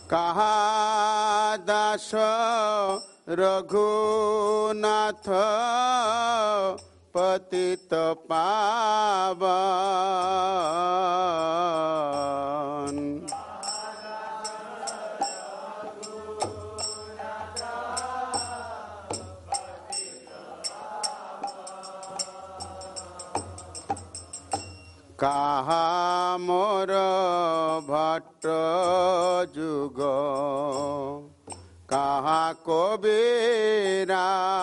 कहा दास रघुनाथ पतित पावन। कहा मोर भट्ट जुग कहा कबीरा।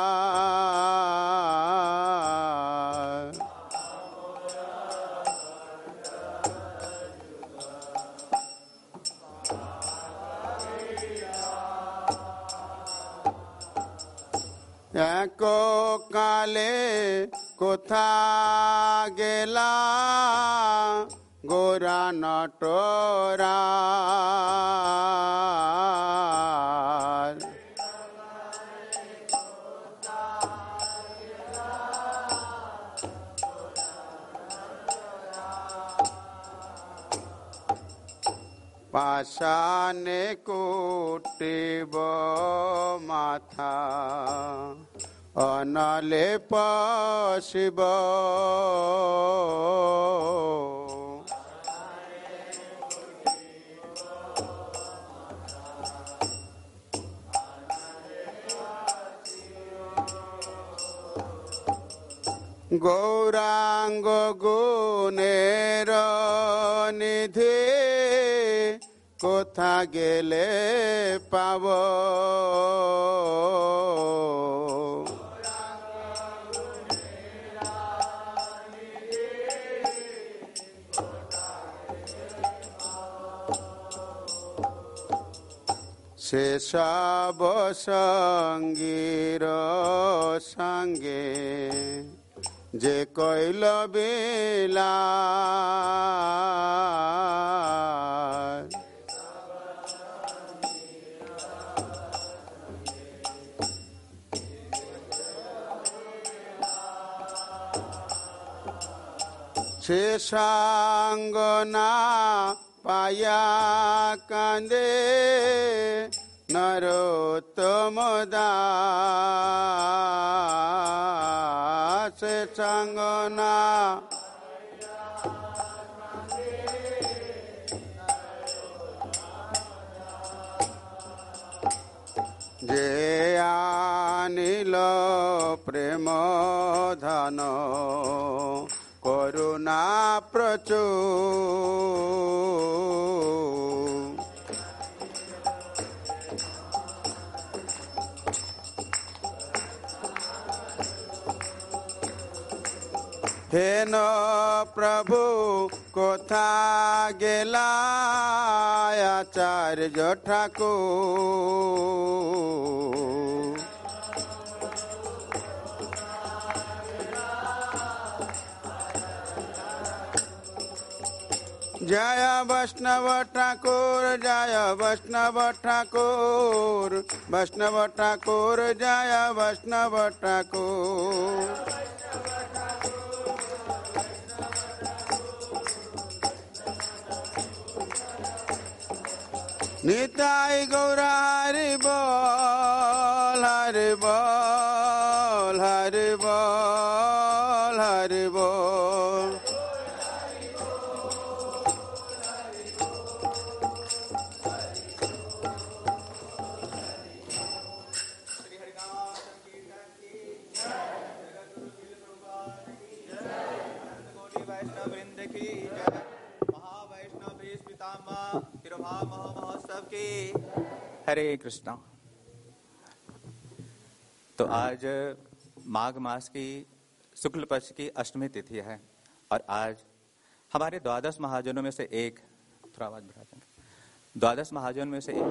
एको काले कोथा गेला गोरा नटोरा। पाषाणे कुटिब माथा अनले पशिब। गौरांग गुणेर निधि कोथा गेले पाव। से सब संगीर संगे जे कैल बेला। से सांगना पाया कांदे नरोत्तम दास। से सांगना जे आनिल प्रेम धन करुणा प्रचुर। हेन प्रभु कोथा गेला आचार्य ठाकुर। जय वैष्णव ठाकुर जय वैष्णव ठाकुर। वैष्णव ठाकुर जय वैष्णव ठाकुर। निताई गौरा हरि बोल हरि बोल हरि बोल हरि बोल। हरे कृष्णा। तो आज माघ मास की शुक्ल पक्ष की अष्टमी तिथि है और आज हमारे द्वादश महाजनों में से एक, थोड़ा आवाज बढ़ा देंगे, द्वादश महाजनों में से एक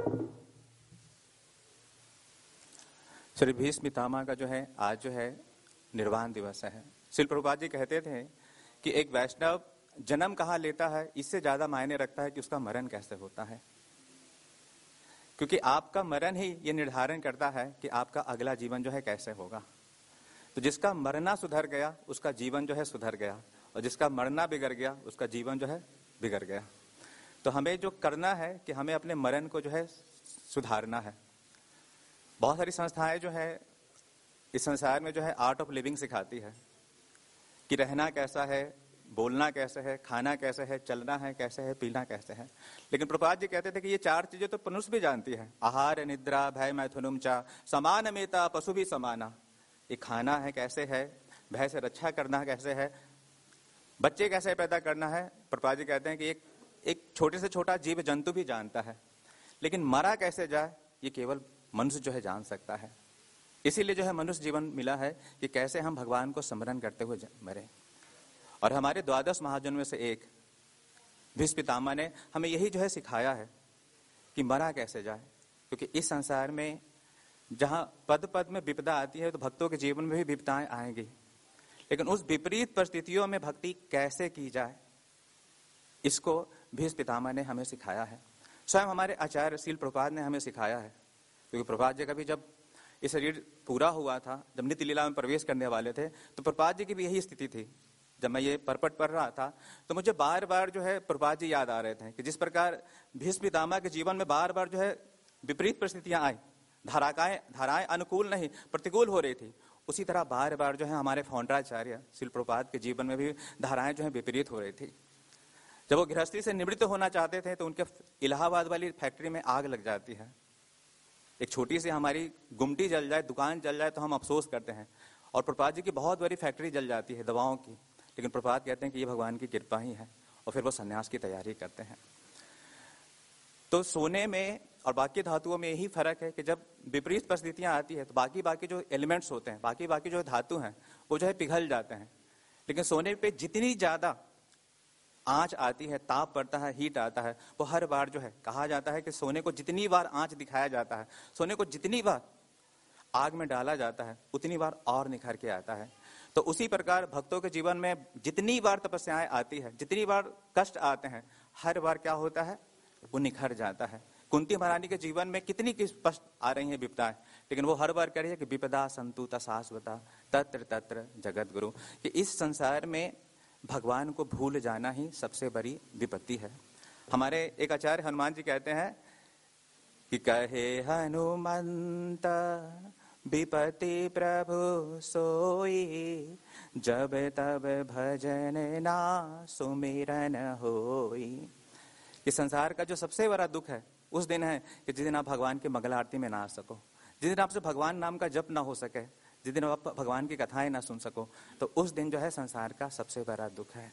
श्री भीष्म पितामह का जो है आज जो है निर्वाण दिवस है। श्रील प्रभुपाद जी कहते थे कि एक वैष्णव जन्म कहाँ लेता है इससे ज्यादा मायने रखता है कि उसका मरण कैसे होता है, क्योंकि आपका मरण ही ये निर्धारण करता है कि आपका अगला जीवन जो है कैसे होगा। तो जिसका मरना सुधर गया उसका जीवन जो है सुधर गया, और जिसका मरना बिगड़ गया उसका जीवन जो है बिगड़ गया। तो तो हमें जो करना है कि हमें अपने मरण को जो है सुधारना है। बहुत सारी संस्थाएं जो है इस संसार में जो है आर्ट ऑफ लिविंग सिखाती है कि रहना कैसा है, बोलना कैसे है, खाना कैसे है, चलना है कैसे है, पीना कैसे है। लेकिन प्रभुपाद जी कहते थे कि ये 4 चीजें तो मनुष्य भी जानती है। आहार निद्रा भय मैथुनुम चा समान मेता पशु भी समाना। ये खाना है कैसे है, भय से रक्षा करना कैसे है, बच्चे कैसे पैदा करना है। प्रभुपाद जी कहते हैं कि एक छोटे से छोटा जीव जंतु भी जानता है, लेकिन मरा कैसे जाए ये केवल मनुष्य जो है जान सकता है। इसीलिए जो है मनुष्य जीवन मिला है कि कैसे हम भगवान को स्मरण करते हुए मरे। और हमारे 12 महाजन में से एक भीष्म पितामह ने हमें यही जो है सिखाया है कि मरा कैसे जाए। क्योंकि इस संसार में जहां पद पद में विपदा आती है तो भक्तों के जीवन में भी विपदाएं आएंगी, लेकिन उस विपरीत परिस्थितियों में भक्ति कैसे की जाए इसको भीष्म पितामह ने हमें सिखाया है। स्वयं हमारे आचार्य श्रील प्रभुपाद ने हमें सिखाया है। क्योंकि प्रभुपाद जी का भी जब ये शरीर पूरा हुआ था, जब नित्य लीला में प्रवेश करने वाले थे, तो प्रभुपाद जी की भी यही स्थिति थी। जब मैं ये परपट पढ़ रहा था तो मुझे बार बार जो है प्रभुपाद जी याद आ रहे थे कि जिस प्रकार भीष्म पितामह के जीवन में बार बार जो है विपरीत परिस्थितियां आई, धाराएं अनुकूल नहीं प्रतिकूल हो रही थी, उसी तरह बार बार जो है हमारे फौंडराचार्य श्रील प्रभुपाद के जीवन में भी धाराएं जो है विपरीत हो रही थी। जब वो गृहस्थी से निवृत्त होना चाहते थे तो उनके इलाहाबाद वाली फैक्ट्री में आग लग जाती है। एक छोटी सी हमारी गुमटी जल जाए, दुकान जल जाए तो हम अफसोस करते हैं, और प्रभुपाद जी की बहुत बड़ी फैक्ट्री जल जाती है दवाओं की, लेकिन प्रभुपाद कहते हैं कि ये भगवान की कृपा ही है, और फिर वो सन्यास की तैयारी करते हैं। तो सोने में और बाकी धातुओं में यही फर्क है कि जब विपरीत परिस्थितियां आती है तो बाकी जो एलिमेंट्स होते हैं, बाकी जो धातु हैं वो जो है पिघल जाते हैं। लेकिन सोने पे जितनी ज्यादा आंच आती है, ताप बढ़ता है, हीट आता है, वो हर बार जो है कहा जाता है कि सोने को जितनी बार आंच दिखाया जाता है, सोने को जितनी बार आग में डाला जाता है, उतनी बार और निखर के आता है। तो उसी प्रकार भक्तों के जीवन में जितनी बार तपस्याएं आती है, जितनी बार कष्ट आते हैं, हर बार क्या होता है, वो निखर जाता है। कुंती महारानी के जीवन में कितनी कष्ट आ रही है, विपदाएं, लेकिन वो हर बार कह रही है कि विपदा संतुता शाश्वता तत्र तत्र जगत गुरु, कि इस संसार में भगवान को भूल जाना ही सबसे बड़ी विपत्ति है। हमारे एक आचार्य हनुमान जी कहते हैं कि कहे हनुमंत विपत्ति प्रभु सोई, जब तब भजन ना सुमिरन होई। ये संसार का जो सबसे बड़ा दुख है उस दिन है कि जिस दिन आप भगवान की मंगल आरती में ना आ सको, जिस दिन आपसे भगवान नाम का जप ना हो सके, जिस दिन आप भगवान की कथाएं ना सुन सको, तो उस दिन जो है संसार का सबसे बड़ा दुख है।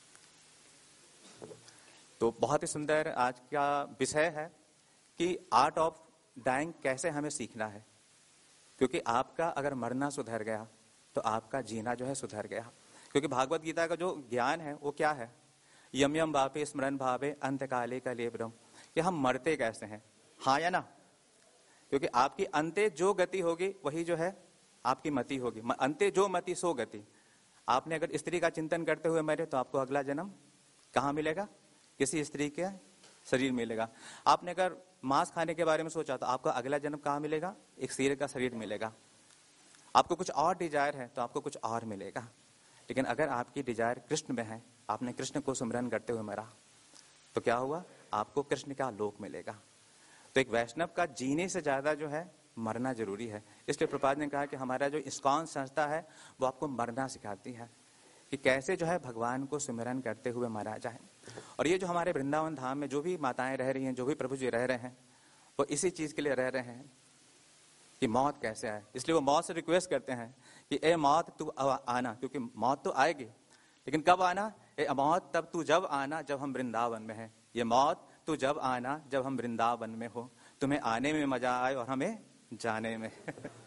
तो बहुत ही सुंदर आज का विषय है कि आर्ट ऑफ डाइंग कैसे हमें सीखना है। क्योंकि आपका अगर मरना सुधर गया तो आपका जीना जो है सुधर गया। क्योंकि भागवत गीता का जो ज्ञान है वो क्या है, यम यम वापे स्मरण भावे अंतकाले का लेब्रम, कि हम मरते कैसे हैं, हाँ या ना। क्योंकि आपकी अंते जो गति होगी वही जो है आपकी मति होगी, अंते जो मति सो गति। आपने अगर स्त्री का चिंतन करते हुए मरे तो आपको अगला जन्म कहाँ मिलेगा, किसी स्त्री के शरीर मिलेगा। आपने अगर मांस खाने के बारे में सोचा तो आपको अगला जन्म कहाँ मिलेगा, एक शेर का शरीर मिलेगा। आपको कुछ और डिजायर है तो आपको कुछ और मिलेगा। लेकिन अगर आपकी डिजायर कृष्ण में है, आपने कृष्ण को सुमरन करते हुए मरा, तो क्या हुआ, आपको कृष्ण का लोक मिलेगा। तो एक वैष्णव का जीने से ज्यादा जो है मरना जरूरी है। इसलिए प्रभुपाद ने कहा कि हमारा जो इस्कॉन संस्था है वो आपको मरना सिखाती है कि कैसे जो है भगवान को सुमिरन करते हुए मरा जाए। और ये जो हमारे वृंदावन धाम में जो भी माताएं रह रही हैं, जो भी प्रभु जी रह रहे हैं, वो इसी चीज के लिए रह रहे हैं कि मौत कैसे आए। इसलिए वो मौत से रिक्वेस्ट करते हैं कि ए मौत तू आना, क्योंकि मौत तो आएगी, लेकिन कब आना, ए मौत तब तू जब आना जब हम वृंदावन में हैं। ये मौत तू जब आना जब हम वृंदावन में हो, तुम्हें आने में मजा आए और हमें जाने में।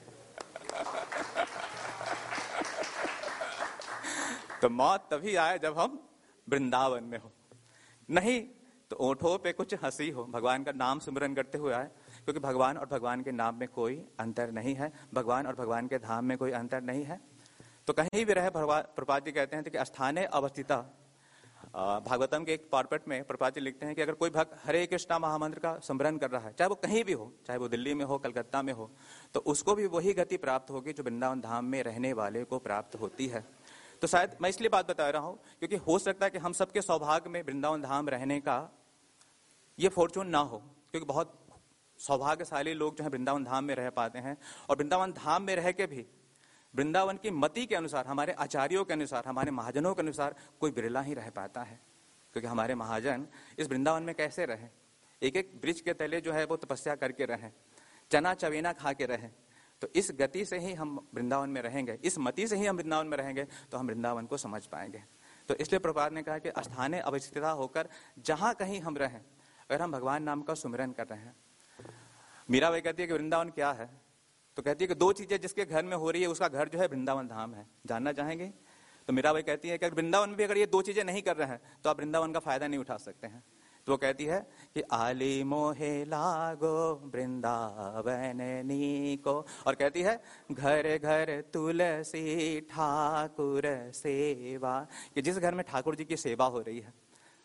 तो मौत तभी आए जब हम वृंदावन में हो, नहीं तो ओठों पे कुछ हंसी हो, भगवान का नाम सिमरन करते हुए आए। क्योंकि भगवान और भगवान के नाम में कोई अंतर नहीं है, भगवान और भगवान के धाम में कोई अंतर नहीं है। तो कहीं भी रहे, प्रभुपाद जी कहते हैं कि स्थाने अवस्थिता। भागवतम के एक पार्पट में प्रभुपाद जी लिखते हैं कि अगर कोई भक्त हरे कृष्णा महामंत्र का स्मरण कर रहा है, चाहे वो कहीं भी हो, चाहे वो दिल्ली में हो, कलकत्ता में हो, तो उसको भी वही गति प्राप्त होगी जो वृंदावन धाम में रहने वाले को प्राप्त होती है। तो शायद मैं इसलिए बात बता रहा हूं क्योंकि हो सकता है कि हम सबके सौभाग्य में वृंदावन धाम रहने का ये फॉर्चून ना हो, क्योंकि बहुत सौभाग्यशाली लोग जो है वृंदावन धाम में रह पाते हैं, और वृंदावन धाम में रह के भी वृंदावन की मति के अनुसार, हमारे आचार्यों के अनुसार, हमारे महाजनों के अनुसार कोई बिरला ही रह पाता है। क्योंकि हमारे महाजन इस वृंदावन में कैसे रहे, एक एक वृक्ष के तले जो है वो तपस्या करके रहे, चना चवेना खा के रहे। तो इस गति से ही हम वृंदावन में रहेंगे, इस मति से ही हम वृंदावन में रहेंगे, तो हम वृंदावन को समझ पाएंगे। तो इसलिए प्रभुपाद ने कहा कि स्थानीय अवस्थिता होकर जहां कहीं हम रहें, अगर हम भगवान नाम का सुमिरन कर रहे हैं। मीराबाई कहती है कि वृंदावन क्या है, तो कहती है कि दो चीजें जिसके घर में हो रही है उसका घर जो है वृंदावन धाम है। जानना चाहेंगे? तो मीराबाई कहती है कि वृंदावन में भी अगर ये दो चीजें नहीं कर रहे हैं तो आप वृंदावन का फायदा नहीं उठा सकते हैं। तो वो कहती है कि आली मोहे लागो वृंदावन नीको, और कहती है घर घर तुलसी ठाकुर सेवा, कि जिस घर में ठाकुर जी की सेवा हो रही है,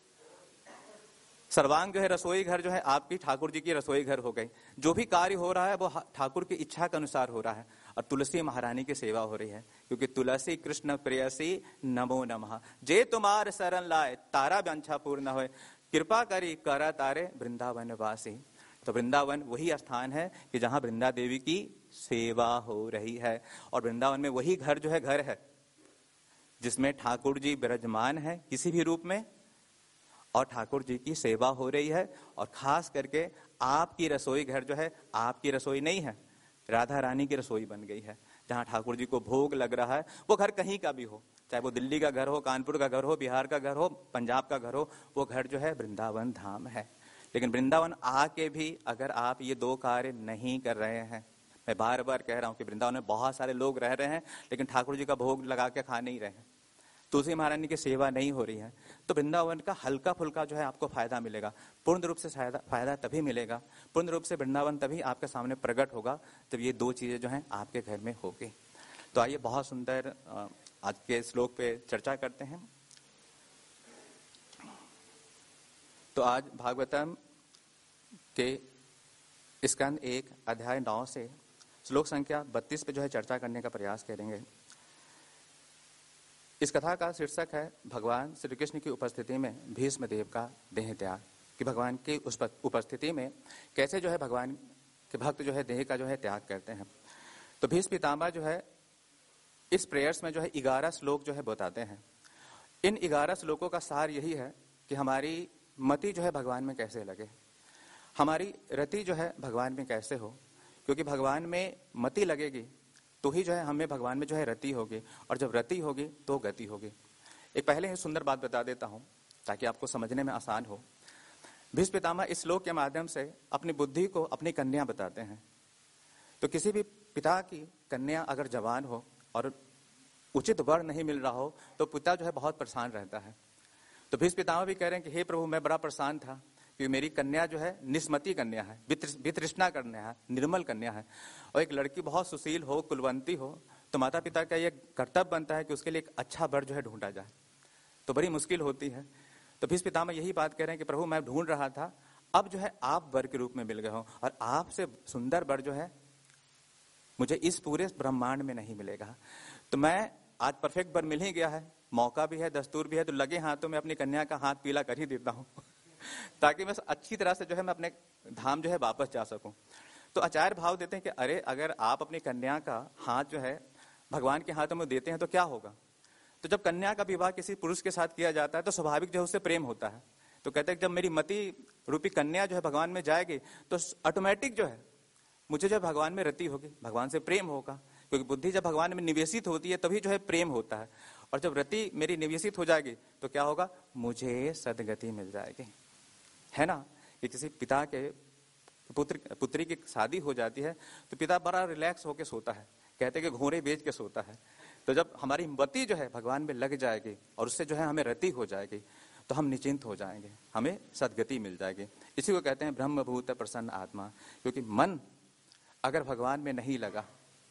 सर्वांग जो है रसोई घर जो है आपकी ठाकुर जी की रसोई घर हो गई, जो भी कार्य हो रहा है वो ठाकुर की इच्छा के अनुसार हो रहा है, और तुलसी महारानी की सेवा हो रही है। क्योंकि तुलसी कृष्ण प्रेयसी नमो नमः, जे तुम्हार शरण लाए तारा वांछा पूर्ण होए, कृपा करी करा तारे वृंदावन वासी। तो वृंदावन वही स्थान है कि जहां वृंदा देवी की सेवा हो रही है, और वृंदावन में वही घर जो है घर है जिसमें ठाकुर जी विराजमान है किसी भी रूप में, और ठाकुर जी की सेवा हो रही है। और खास करके आपकी रसोई घर जो है आपकी रसोई नहीं है, राधा रानी की रसोई बन गई है, जहां ठाकुर जी को भोग लग रहा है। वो घर कहीं का भी हो, चाहे वो दिल्ली का घर हो, कानपुर का घर हो, बिहार का घर हो, पंजाब का घर हो, वो घर जो है वृंदावन धाम है। लेकिन वृंदावन आके भी अगर आप ये दो कार्य नहीं कर रहे हैं, मैं बार बार कह रहा हूं कि वृंदावन में बहुत सारे लोग रह रहे हैं लेकिन ठाकुर जी का भोग लगा के खा नहीं रहे हैं, तुलसी महारानी की सेवा नहीं हो रही है, तो वृंदावन का हल्का फुल्का जो है आपको फायदा मिलेगा। पूर्ण रूप से फायदा तभी मिलेगा, पूर्ण रूप से वृंदावन तभी आपके सामने प्रकट होगा जब ये दो चीजें जो हैं आपके घर में होगी। तो आइए बहुत सुंदर आज के श्लोक पे चर्चा करते हैं। तो आज भागवतम के स्कंद 1 अध्याय 9 से श्लोक संख्या 32 पे जो है चर्चा करने का प्रयास करेंगे। इस कथा का शीर्षक है भगवान श्री कृष्ण की उपस्थिति में भीष्म देव का देह त्याग, कि भगवान की उस उपस्थिति में कैसे जो है भगवान के भक्त जो है देह का जो है त्याग करते हैं। तो भीष्म पितामह जो है इस प्रेयर्स में जो है 11 श्लोक जो है बताते हैं। इन 11 श्लोकों का सार यही है कि हमारी मति जो है भगवान में कैसे लगे, हमारी रति जो है भगवान में कैसे हो, क्योंकि भगवान में मति लगेगी तो ही जो है हमें भगवान में जो है रति होगी, और जब रति होगी तो गति होगी। एक पहले ही सुंदर बात बता देता हूं ताकि आपको समझने में आसान हो। भीष्म पितामह इस श्लोक के माध्यम से अपनी बुद्धि को अपनी कन्या बताते हैं। तो किसी भी पिता की कन्या अगर जवान हो और उचित वर नहीं मिल रहा हो तो पिता जो है बहुत परेशान रहता है। तो भीष्म पितामह भी कह रहे हैं कि हे प्रभु, मैं बड़ा परेशान था कि मेरी कन्या जो है निस्मती कन्या है, वितृष्णा कन्या है, निर्मल कन्या है, और एक लड़की बहुत सुशील हो, कुलवंती हो, तो माता पिता का ये कर्तव्य बनता है कि उसके लिए एक अच्छा वर जो है ढूंढा जाए। तो बड़ी मुश्किल होती है। तो भीष्म पितामह यही बात कह रहे हैं कि प्रभु, मैं ढूंढ रहा था, अब जो है आप वर के रूप में मिल गए हो, और आपसे सुंदर वर जो है मुझे इस पूरे ब्रह्मांड में नहीं मिलेगा। तो मैं आज परफेक्ट वर मिल ही गया है, मौका भी है, दस्तूर भी है, तो लगे हाथों में अपनी कन्या का हाथ पीला कर ही देता हूँ ताकि मैं अच्छी तरह से जो है मैं अपने धाम जो है वापस जा सकूं। तो आचार्य भाव देते हैं कि अरे, अगर आप अपनी कन्या का हाथ जो है भगवान के हाथों में देते हैं तो क्या होगा। तो जब कन्या का विवाह किसी पुरुष के साथ किया जाता है तो स्वाभाविक जो है उससे प्रेम होता है। तो कहते हैं जब मेरी मति रूपी कन्या जो है भगवान में जाएगी तो ऑटोमेटिक जो है मुझे जो भगवान में रति होगी, भगवान से प्रेम होगा, क्योंकि बुद्धि जब भगवान में निवेशित होती है तभी जो है प्रेम होता है। और जब रति मेरी निवेशित हो जाएगी तो क्या होगा, मुझे सदगति मिल जाएगी। है ना, कि किसी पिता के पुत्री की शादी हो जाती है तो पिता बड़ा रिलैक्स होके सोता है, कहते हैं कि घोड़े बेच के सोता है। तो जब हमारी मति जो है भगवान में लग जाएगी और उससे जो है हमें रति हो जाएगी तो हम निश्चिंत हो जाएंगे, हमें सदगति मिल जाएगी। इसी को कहते हैं ब्रह्मभूत प्रसन्न आत्मा। क्योंकि मन अगर भगवान में नहीं लगा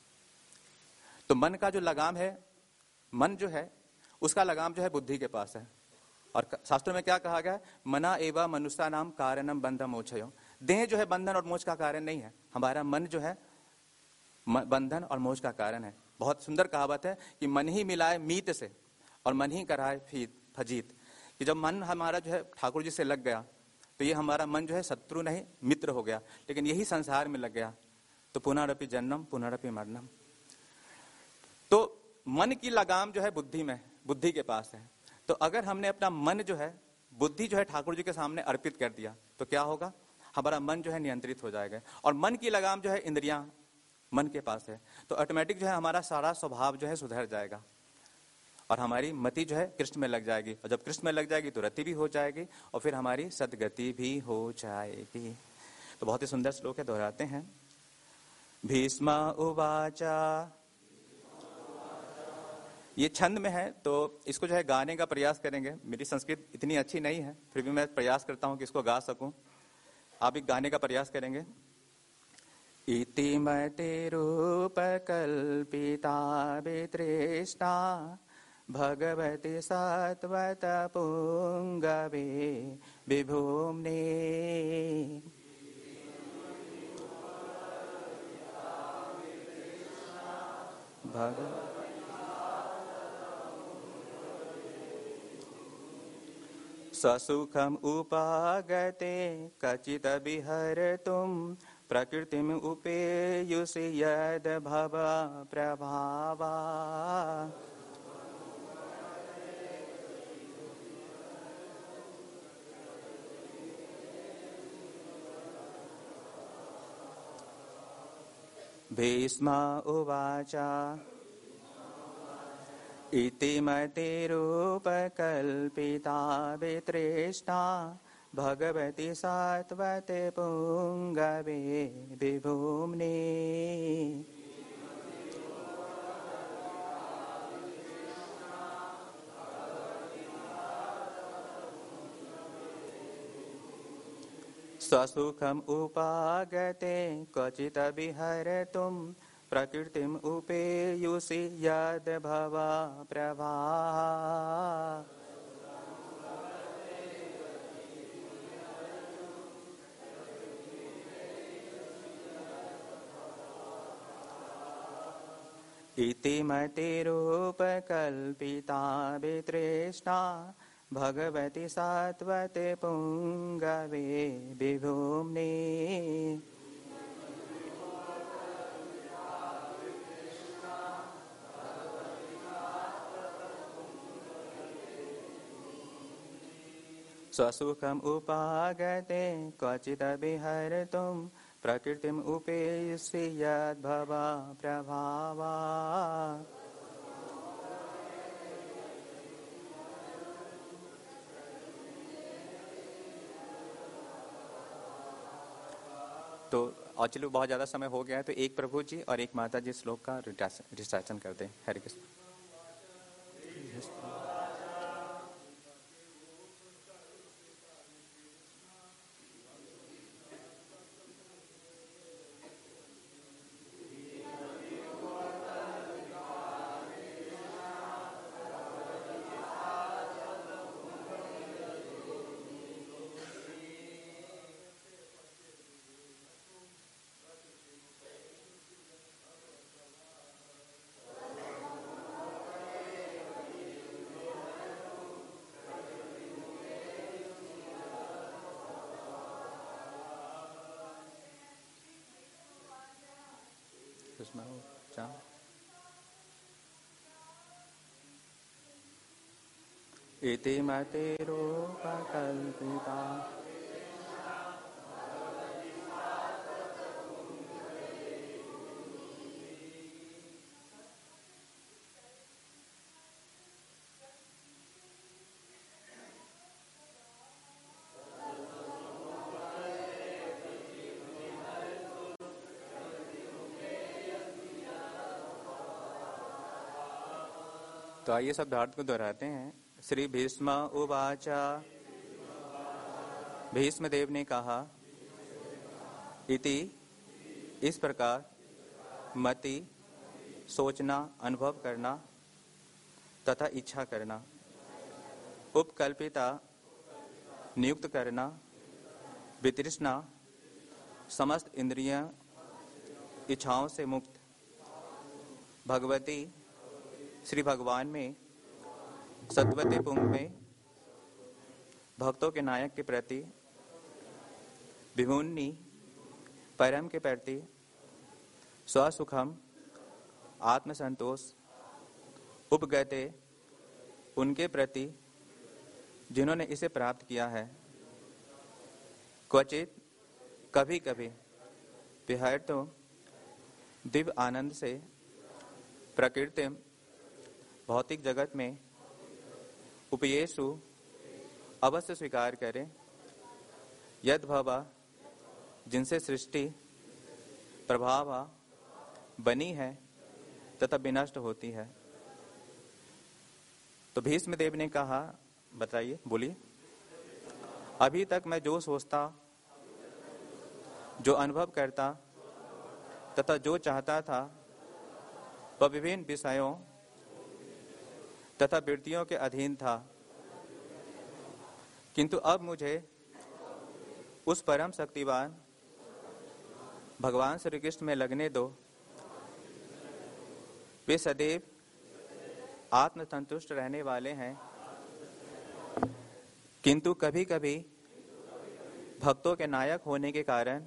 तो मन का जो लगाम है, मन जो है उसका लगाम जो है बुद्धि के पास है। और शास्त्रों में क्या कहा गया है, मना एवं मनुष्य नाम कारणम बंध मोक्षयो। देह जो है बंधन और मोक्ष का कारण नहीं है, हमारा मन जो है बंधन और मोक्ष का कारण है। बहुत सुंदर कहावत है कि मन ही मिलाए मीत से और मन ही कराए फजीत, कि जब मन हमारा जो है ठाकुर जी से लग गया तो ये हमारा मन जो है शत्रु नहीं मित्र हो गया, लेकिन यही संसार में लग गया। तो पुनरपि जन्म पुनरपि मरणम। तो मन की लगाम जो है बुद्धि में, बुद्धि के पास है। तो अगर हमने अपना मन जो है, बुद्धि जो है ठाकुर जी के सामने अर्पित कर दिया तो क्या होगा, हमारा मन जो है नियंत्रित हो जाएगा। और मन की लगाम जो है इंद्रियां मन के पास है, तो ऑटोमेटिक जो है हमारा सारा स्वभाव जो है सुधर जाएगा और हमारी मति जो है कृष्ण में लग जाएगी। और जब कृष्ण में लग जाएगी तो रति भी हो जाएगी और फिर हमारी सदगति भी हो जाएगी। तो बहुत ही सुंदर श्लोक है, दोहराते हैं। भीष्म उवाचा, ये छंद में है तो इसको जो है गाने का प्रयास करेंगे। मेरी संस्कृत इतनी अच्छी नहीं है, फिर भी मैं प्रयास करता हूं कि इसको गा सकूं। आप एक गाने का प्रयास करेंगे। इति मते रूप कल्पिता वितृष्णा भगवती सत्वत पुंगवे विभुम्ने ससुखम उपागते कचित विहर्तुम प्रकृतिम उपेयुषि यद भव प्रभावा। भीष्म उवाच, इति मते रूप कल्पिता वितृष्णा भगवती सत्वते पुंगवे विभुम्ने। स्वसुखम उपागते क्वचित विहर्तुम प्रकृतिम उपेयुषि यद भव प्रभा। इति मते रूप कल्पिता वितृष्णा भगवती सत्वते पुंगवे विभुम्ने। स्वसुखम उपागते क्वचित विहर्तुम प्रकृतिम उपेयुषि यद भव प्रभावा। तो और चलो बहुत ज्यादा समय हो गया है, तो एक प्रभु जी और एक माता जी श्लोक का रिसाइटेशन करते हैं। हरे कृष्ण। इति मते रूप कल्पिता। तो आइए सब धार्थ को दोहराते हैं। श्री भीष्म उवाच, भीष्म देव ने कहा, इति इस प्रकार, मति सोचना, अनुभव करना तथा इच्छा करना, उपकल्पिता नियुक्त करना, वितृष्णा समस्त इंद्रियां इच्छाओं से मुक्त, भगवती श्री भगवान में, सत्वते पुंग में, भक्तों के नायक के प्रति विमुन्नि परम के प्रति स्वसुखम आत्मसंतोष उपगते उनके प्रति जिन्होंने इसे प्राप्त किया है, क्वचित कभी कभी विहरतो दिव्य आनंद से प्रकृति भौतिक जगत में उपयेषु अवश्य स्वीकार करें, यद भवा जिनसे सृष्टि प्रभाव बनी है तथा विनष्ट होती है। तो भीष्म देव ने कहा, बताइए, बोलिए। अभी तक मैं जो सोचता, जो अनुभव करता तथा जो चाहता था वह विभिन्न विषयों तथा वृत्तियों के अधीन था, किंतु अब मुझे उस परम शक्तिवान भगवान श्री कृष्ण में लगने दो। वे सदैव आत्मसंतुष्ट रहने वाले हैं, किंतु कभी कभी भक्तों के नायक होने के कारण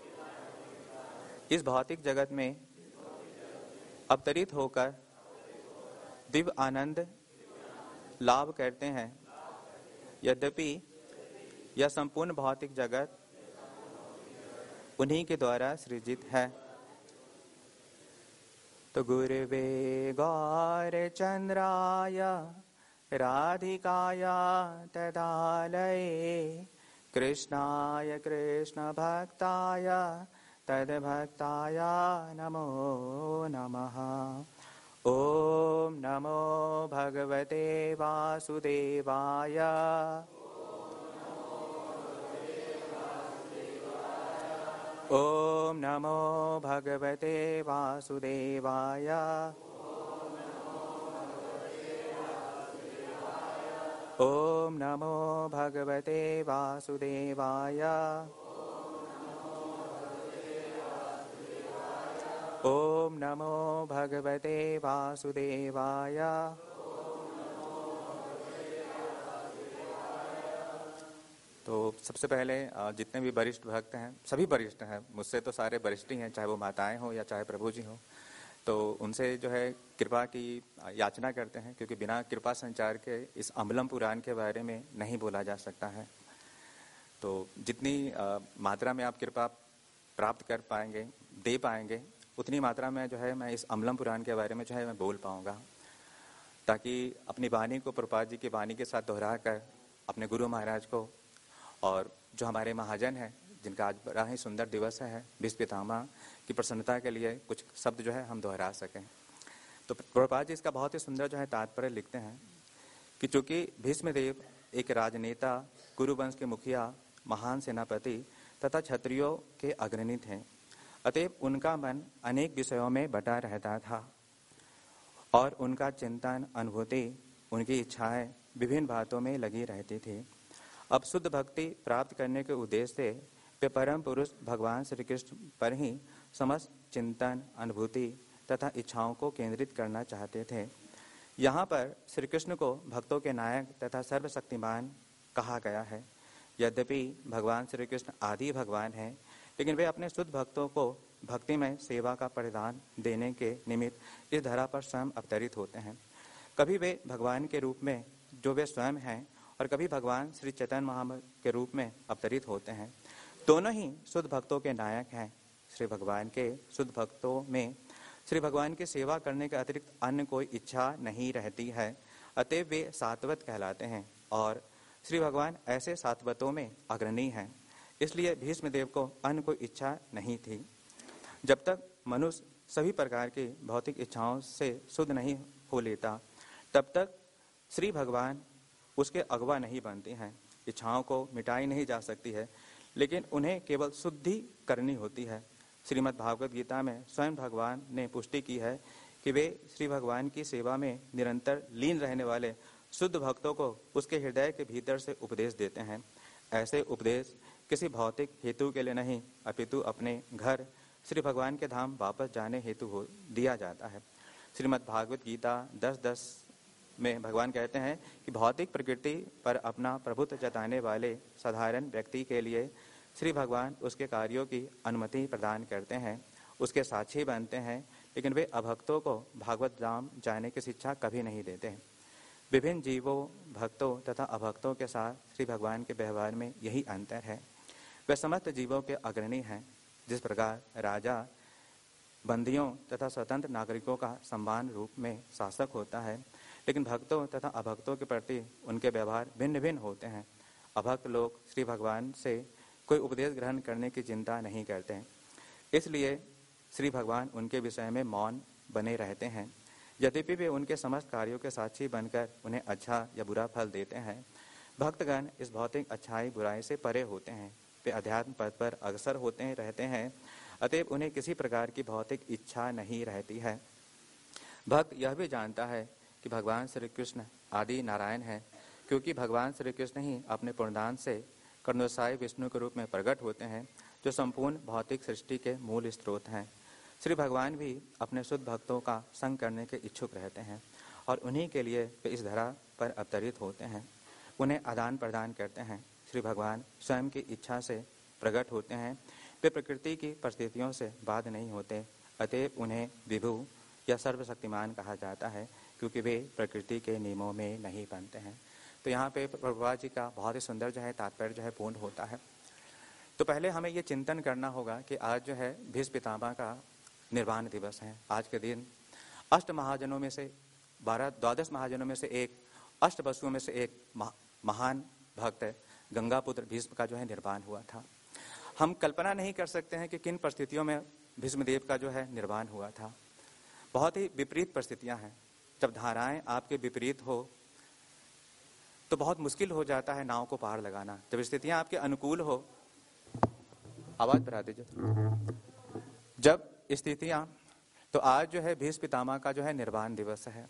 इस भौतिक जगत में अवतरित होकर दिव्य आनंद लाभ करते हैं। यद्यपि यह संपूर्ण भौतिक जगत उन्हीं के द्वारा सृजित है। तो गुरुवे गौर चंद्राय राधिकाय तदालये कृष्णाय कृष्ण भक्ताय तद्भक्ताय नमो नमः। ओम नमो भगवते वासुदेवाय। ओम नमो भगवते वासुदेवाय। ओम नमो भगवते वासुदेवाय। ओम नमो भगवते वासुदेवाय। तो सबसे पहले जितने भी वरिष्ठ भक्त हैं, सभी वरिष्ठ हैं, मुझसे तो सारे वरिष्ठ ही हैं, चाहे वो माताएं हो या चाहे प्रभु जी हो, तो उनसे जो है कृपा की याचना करते हैं, क्योंकि बिना कृपा संचार के इस अमलम पुराण के बारे में नहीं बोला जा सकता है। तो जितनी मात्रा में आप कृपा प्राप्त कर पाएंगे, दे पाएंगे, उतनी मात्रा में जो है मैं इस अमलम पुराण के बारे में जो है मैं बोल पाऊंगा, ताकि अपनी वाणी को प्रभुपाद जी की वाणी के साथ दोहरा कर अपने गुरु महाराज को और जो हमारे महाजन हैं, जिनका आज बड़ा ही सुंदर दिवस है, भीष्म पितामह की प्रसन्नता के लिए कुछ शब्द जो है हम दोहरा सकें। तो प्रभुपाद जी इसका बहुत ही सुंदर जो है तात्पर्य लिखते हैं कि चूंकि भीष्मदेव एक राजनेता, कुरुवंश के मुखिया, महान सेनापति तथा क्षत्रियों के अग्रणी थे, अतएव उनका मन अनेक विषयों में बटा रहता था और उनका चिंतन, अनुभूति, उनकी इच्छाएं विभिन्न बातों में लगी रहती थी। अब शुद्ध भक्ति प्राप्त करने के उद्देश्य से वे परम पुरुष भगवान श्री कृष्ण पर ही समस्त चिंतन, अनुभूति तथा इच्छाओं को केंद्रित करना चाहते थे। यहाँ पर श्री कृष्ण को भक्तों के नायक तथा सर्वशक्तिमान कहा गया है। यद्यपि भगवान श्री कृष्ण आदि भगवान हैं, लेकिन वे अपने शुद्ध भक्तों को भक्ति में सेवा का परिदान देने के निमित्त इस धरा पर स्वयं अवतरित होते हैं। कभी वे भगवान के रूप में जो वे स्वयं हैं, और कभी भगवान श्री चैतन्य महाप्रभु के रूप में अवतरित होते हैं। दोनों ही शुद्ध भक्तों के नायक हैं। श्री भगवान के शुद्ध भक्तों में श्री भगवान की सेवा करने के अतिरिक्त अन्य कोई इच्छा नहीं रहती है, अतएव वे सात्वत कहलाते हैं और श्री भगवान ऐसे सात्वतों में अग्रणी हैं। इसलिए भीष्मदेव को अन्य कोई इच्छा नहीं थी। जब तक मनुष्य सभी प्रकार की भौतिक इच्छाओं से शुद्ध नहीं हो लेता, तब तक श्री भगवान उसके अगवा नहीं बनते हैं। इच्छाओं को मिटाई नहीं जा सकती है, लेकिन उन्हें केवल शुद्धि करनी होती है। श्रीमद् भागवत गीता में स्वयं भगवान ने पुष्टि की है कि वे श्री भगवान की सेवा में निरंतर लीन रहने वाले शुद्ध भक्तों को उसके हृदय के भीतर से उपदेश देते हैं। ऐसे उपदेश किसी भौतिक हेतु के लिए नहीं, अपितु अपने घर श्री भगवान के धाम वापस जाने हेतु दिया जाता है। श्रीमद् भागवत गीता 10:10 में भगवान कहते हैं कि भौतिक प्रकृति पर अपना प्रभुत्व जताने वाले साधारण व्यक्ति के लिए श्री भगवान उसके कार्यों की अनुमति प्रदान करते हैं, उसके साक्षी बनते हैं, लेकिन वे अभक्तों को भागवत धाम जाने की शिक्षा कभी नहीं देते। विभिन्न जीवों, भक्तों तथा अभक्तों के साथ श्री भगवान के व्यवहार में यही अंतर है। वे समस्त जीवों के अग्रणी हैं। जिस प्रकार राजा बंदियों तथा स्वतंत्र नागरिकों का समान रूप में शासक होता है, लेकिन भक्तों तथा अभक्तों के प्रति उनके व्यवहार भिन्न भिन्न होते हैं। अभक्त लोग श्री भगवान से कोई उपदेश ग्रहण करने की चिंता नहीं करते, इसलिए श्री भगवान उनके विषय में मौन बने रहते हैं। यद्यपि वे उनके समस्त कार्यों के साक्षी बनकर उन्हें अच्छा या बुरा फल देते हैं। भक्तगण इस भौतिक अच्छाई बुराई से परे होते हैं। वे अध्यात्म पद पर अग्रसर होते रहते हैं, अतएव उन्हें किसी प्रकार की भौतिक इच्छा नहीं रहती है। भक्त यह भी जानता है कि भगवान श्री कृष्ण आदि नारायण है, क्योंकि भगवान श्री कृष्ण ही अपने पूर्णदान से कर्णोत्साही विष्णु के रूप में प्रकट होते हैं, जो संपूर्ण भौतिक सृष्टि के मूल स्रोत हैं। श्री भगवान भी अपने शुद्ध भक्तों का संग करने के इच्छुक रहते हैं और उन्हीं के लिए वे इस धरा पर अवतरित होते हैं, उन्हें आदान प्रदान करते हैं। श्री भगवान स्वयं की इच्छा से प्रकट होते हैं। वे प्रकृति की परिस्थितियों से बाध नहीं होते, अतएव उन्हें विभु या सर्वशक्तिमान कहा जाता है, क्योंकि वे प्रकृति के नियमों में नहीं बनते हैं। तो यहाँ पे प्रभुपाद जी का बहुत ही सुंदर जो है तात्पर्य जो है पूर्ण होता है। तो पहले हमें ये चिंतन करना होगा कि आज जो है भीष्म पितामह का निर्वाण दिवस है। आज के दिन अष्ट महाजनों में से 12 महाजनों में से एक, अष्ट वसुओं में से एक महान भक्त गंगापुत्र भीष्म का जो है निर्वाण हुआ था। हम कल्पना नहीं कर सकते हैं कि किन परिस्थितियों में भीष्मदेव का जो है निर्वाण हुआ था। बहुत ही विपरीत परिस्थितियां हैं। जब धाराएं आपके विपरीत हो तो बहुत मुश्किल हो जाता है नाव को पार लगाना। जब स्थितियां आपके अनुकूल हो, आवाज बढ़ा दीजिए, जब स्थितियां, तो आज जो है भीष्म पितामह का जो है निर्वाण दिवस है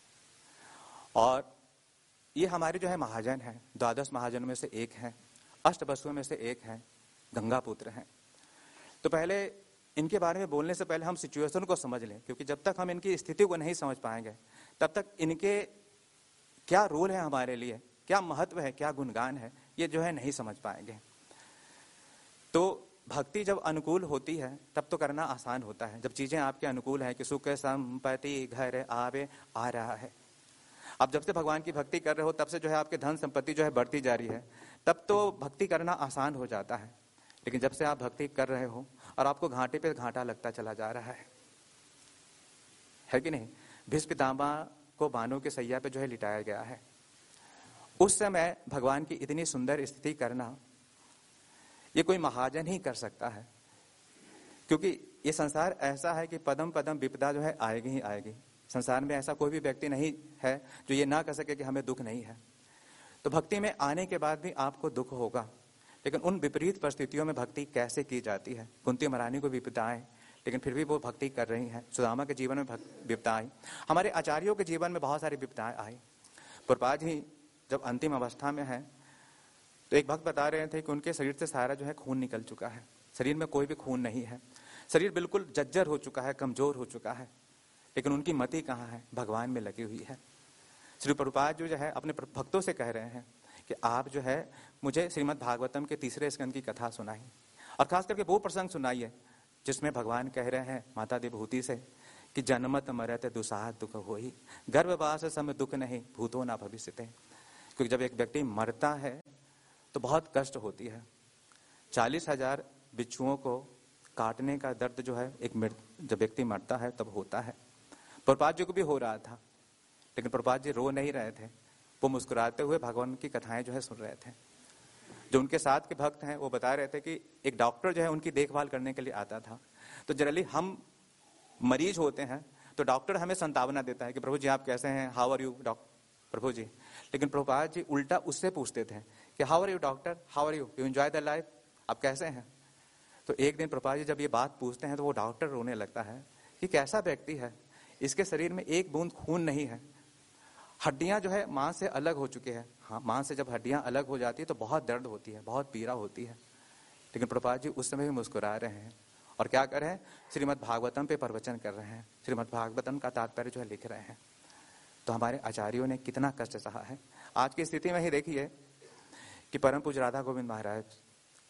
और ये हमारे जो है महाजन है, 12 महाजनों में से एक है, अष्ट वसुओं में से एक है, गंगापुत्र हैं। तो पहले इनके बारे में बोलने से पहले हम सिचुएशन को समझ लें, क्योंकि जब तक हम इनकी स्थिति को नहीं समझ पाएंगे तब तक इनके क्या रोल है हमारे लिए, क्या महत्व है, क्या गुणगान है, ये जो है नहीं समझ पाएंगे। तो भक्ति जब अनुकूल होती है तब तो करना आसान होता है। जब चीजें आपके अनुकूल है कि सुख संपत्ति घर आवे आ रहा है, आप जब से भगवान की भक्ति कर रहे हो तब से जो है आपके धन संपत्ति जो है बढ़ती जा रही है, तब तो भक्ति करना आसान हो जाता है। लेकिन जब से आप भक्ति कर रहे हो और आपको घाटे पे घाटा लगता चला जा रहा है कि नहीं। भीष्म पितामह को बाणों के सैया पे जो है लिटाया गया है। उस समय भगवान की इतनी सुंदर स्थिति करना ये कोई महाजन ही कर सकता है, क्योंकि ये संसार ऐसा है कि पदम पदम विपदा जो है आएगी ही आएगी। संसार में ऐसा कोई भी व्यक्ति नहीं है जो ये ना कह सके कि हमें दुख नहीं है। तो भक्ति में आने के बाद भी आपको दुख होगा, लेकिन उन विपरीत परिस्थितियों में भक्ति कैसे की जाती है। कुंती महारानी को विपदाएं, लेकिन फिर भी वो भक्ति कर रही हैं। सुदामा के जीवन में विपदा आई, हमारे आचार्यों के जीवन में बहुत सारी विपदाएं आई। प्रभुपाद जी जब अंतिम अवस्था में है तो एक भक्त बता रहे थे कि उनके शरीर से सारा जो है खून निकल चुका है, शरीर में कोई भी खून नहीं है, शरीर बिल्कुल जर्जर हो चुका है, कमजोर हो चुका है, लेकिन उनकी मति कहाँ है, भगवान में लगी हुई है। श्री प्रभुपाद जो है अपने भक्तों से कह रहे हैं कि आप जो है मुझे श्रीमद् भागवतम के 3 स्कंद की कथा सुनाई, और खास करके वो प्रसंग सुनाइए जिसमें भगवान कह रहे हैं माता देवहूति से कि जन्मत मरत दुसाह दुख होई, गर्भवास समय दुख नहीं भूतो ना भविष्यते। क्योंकि जब एक व्यक्ति मरता है तो बहुत कष्ट होती है। 40,000 बिच्छुओं को काटने का दर्द जो है जब व्यक्ति मरता है तब होता है। प्रभुपाद जी को भी हो रहा था, लेकिन प्रभुपाद जी रो नहीं रहे थे, वो मुस्कुराते हुए भगवान की कथाएं जो है सुन रहे थे। जो उनके साथ के भक्त हैं वो बता रहे थे कि एक डॉक्टर जो है उनकी देखभाल करने के लिए आता था। तो जनरली हम मरीज होते हैं तो डॉक्टर हमें संतावना देता है कि प्रभु जी आप कैसे हैं, how are you doctor Prabhu ji. लेकिन प्रभुपाद जी उल्टा उससे पूछते थे कि how are you doctor, how are you enjoy the life, आप कैसे हैं। तो एक दिन प्रभुपाद जी जब ये बात पूछते हैं तो वो डॉक्टर रोने लगता है कि कैसा व्यक्ति है, इसके शरीर में एक बूंद खून नहीं है, हड्डियां जो है मांस से अलग हो चुकी है। हाँ, मांस से जब हड्डियां अलग हो जाती है तो बहुत दर्द होती है, बहुत पीड़ा होती है। लेकिन प्रभुपाद जी उस समय भी मुस्कुरा रहे हैं और क्या कर रहे हैं, श्रीमद् भागवतम पे प्रवचन कर रहे हैं, श्रीमद् भागवतम का तात्पर्य जो है लिख रहे हैं। तो हमारे आचार्यों ने कितना कष्ट सहा है। आज की स्थिति में ही देखिए कि परम पूज्य राधा गोविंद महाराज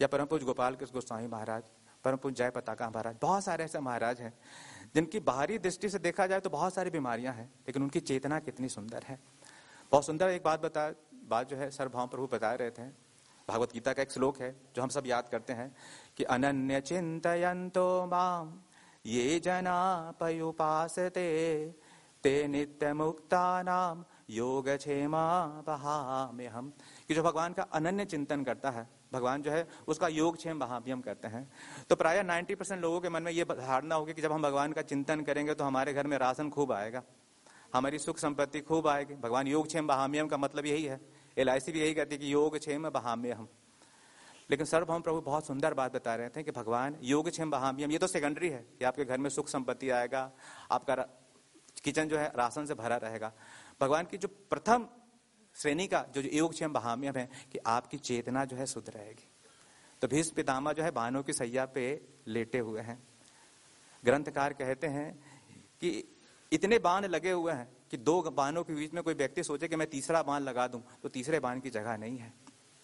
या परम पूज्य गोपाल कृष्ण गोस्वामी महाराज, परम पूज्य जय पताका महाराज, बहुत सारे ऐसे महाराज हैं जिनकी बाहरी दृष्टि से देखा जाए तो बहुत सारी बीमारियां हैं, लेकिन उनकी चेतना कितनी सुंदर है। बहुत सुंदर एक बात जो है सर्वभौम प्रभु बता रहे थे, भागवत गीता का एक श्लोक है जो हम सब याद करते हैं कि अनन्य चिंतयन्तो माम ये जना पयुपासते ते नित्य मुक्ता नाम योगक्षेमा वहाम्यहम्, कि जो भगवान का अनन्य चिंतन करता है, भगवान जो है उसका योगक्षेम वहाम्यहम् करते हैं। तो प्राय 90% लोगों के मन में ये धारणा होगी कि जब हम भगवान का चिंतन करेंगे तो हमारे घर में राशन खूब आएगा, हमारी सुख संपत्ति खूब आएगी। भगवान योगक्षेम वहाम्यहम् का मतलब यही है, LIC भी यही कहती है कि योगक्षेम वहाम्यहम्। लेकिन सर्वभौम प्रभु बहुत सुंदर बात बता रहे थे कि भगवान योगक्षेम वहाम्यहम् ये तो सेकेंडरी है कि आपके घर में सुख संपत्ति आएगा, आपका किचन जो है राशन से भरा रहेगा। भगवान की जो प्रथम श्रेणी का जो योगक्षेम वहाम्यहम् है कि आपकी चेतना जो है शुद्ध रहेगी। तो भीष्म पितामह जो है बाणों की सैया पे लेटे हुए हैं। ग्रंथकार कहते हैं कि इतने बाण लगे हुए हैं कि 2 बाणों के बीच में कोई व्यक्ति सोचे कि मैं तीसरा बाण लगा दूं तो तीसरे बाण की जगह नहीं है।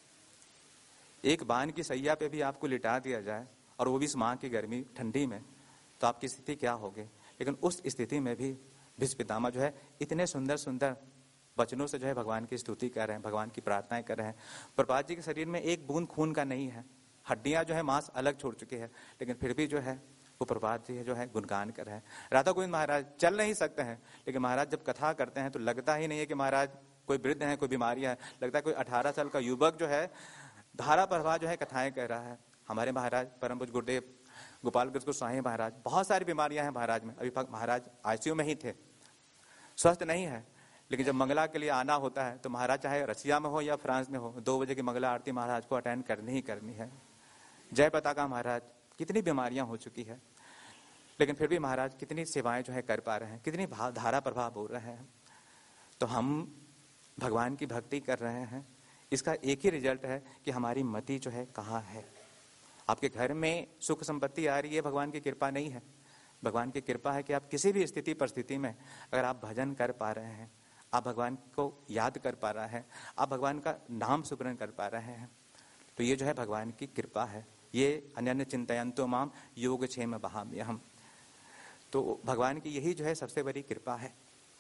एक बाण की सैया पे भी आपको लिटा दिया जाए और वो भी इस माह की गर्मी ठंडी में, तो आपकी स्थिति क्या होगी। लेकिन उस स्थिति में भी भीष्म पितामह जो है इतने सुंदर सुंदर वचनों से जो है भगवान की स्तुति कर रहे हैं, भगवान की प्रार्थनाएं कर रहे हैं। प्रभुपाद जी के शरीर में एक बूंद खून का नहीं है, हड्डियां जो है मांस अलग छोड़ चुकी है, लेकिन फिर भी जो है वो प्रभुपाद जी जो है गुणगान कर रहे हैं। राधा गोविंद महाराज चल नहीं सकते हैं, लेकिन महाराज जब कथा करते हैं तो लगता ही नहीं है कि महाराज कोई वृद्ध है, कोई बीमारियां है, लगता है कोई 18 साल का युवक जो है धारा प्रवाह जो है कथाएं कह रहा है। हमारे महाराज परम पूज्य गुरुदेव गोपाल कृष्ण गोस्वामी महाराज, बहुत सारी बीमारियां हैं महाराज में, अभी महाराज ICU में ही थे, स्वस्थ नहीं है, लेकिन जब मंगला के लिए आना होता है तो महाराज चाहे रसिया में हो या फ्रांस में हो, 2 बजे की मंगला आरती महाराज को अटेंड करनी ही करनी है। जय पताका महाराज, कितनी बीमारियां हो चुकी है, लेकिन फिर भी महाराज कितनी सेवाएं जो है कर पा रहे हैं, कितनी धारा प्रवाह बोल रहे हैं। तो हम भगवान की भक्ति कर रहे हैं, इसका एक ही रिजल्ट है कि हमारी मति जो है कहाँ है। आपके घर में सुख संपत्ति आ रही है, भगवान की कृपा नहीं है। भगवान की कृपा है कि आप किसी भी स्थिति परिस्थिति में अगर आप भजन कर पा रहे हैं, आप भगवान को याद कर पा रहे हैं, आप भगवान का नाम सुमरन कर पा रहे हैं, तो ये जो है भगवान की कृपा है। ये अनन्य चिंतयन्तो माम योगक्षेम वहाम्यहम्, तो भगवान की यही जो है सबसे बड़ी कृपा है।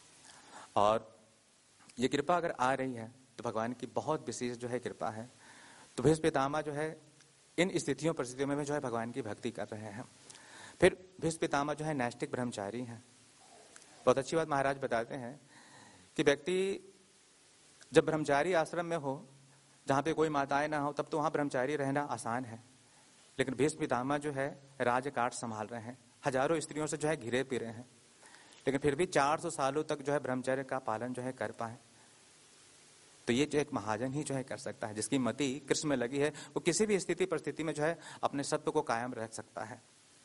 और ये कृपा अगर आ रही है तो भगवान की बहुत विशेष जो है कृपा है। तो भीष्म पितामह जो है इन स्थितियों परिस्थितियों में जो है भगवान की भक्ति कर रहे हैं। फिर भीष्म पितामह जो है नैष्ठिक ब्रह्मचारी हैं। बहुत अच्छी बात महाराज बताते हैं कि व्यक्ति जब ब्रह्मचारी आश्रम में हो, जहाँ पे कोई माताएं ना हो, तब तो वहाँ ब्रह्मचारी रहना आसान है। लेकिन भीष्म पितामह जो है राजकाट संभाल रहे हैं, हजारों स्त्रियों से जो है घिरे पिरे हैं, लेकिन फिर भी 400 सालों तक जो है ब्रह्मचर्य का पालन जो है कर पाए। तो ये जो एक महाजन ही जो है कर सकता है, जिसकी मति कृष्ण में लगी है, वो किसी भी स्थिति परिस्थिति में जो है अपने सत्व को कायम रख सकता है।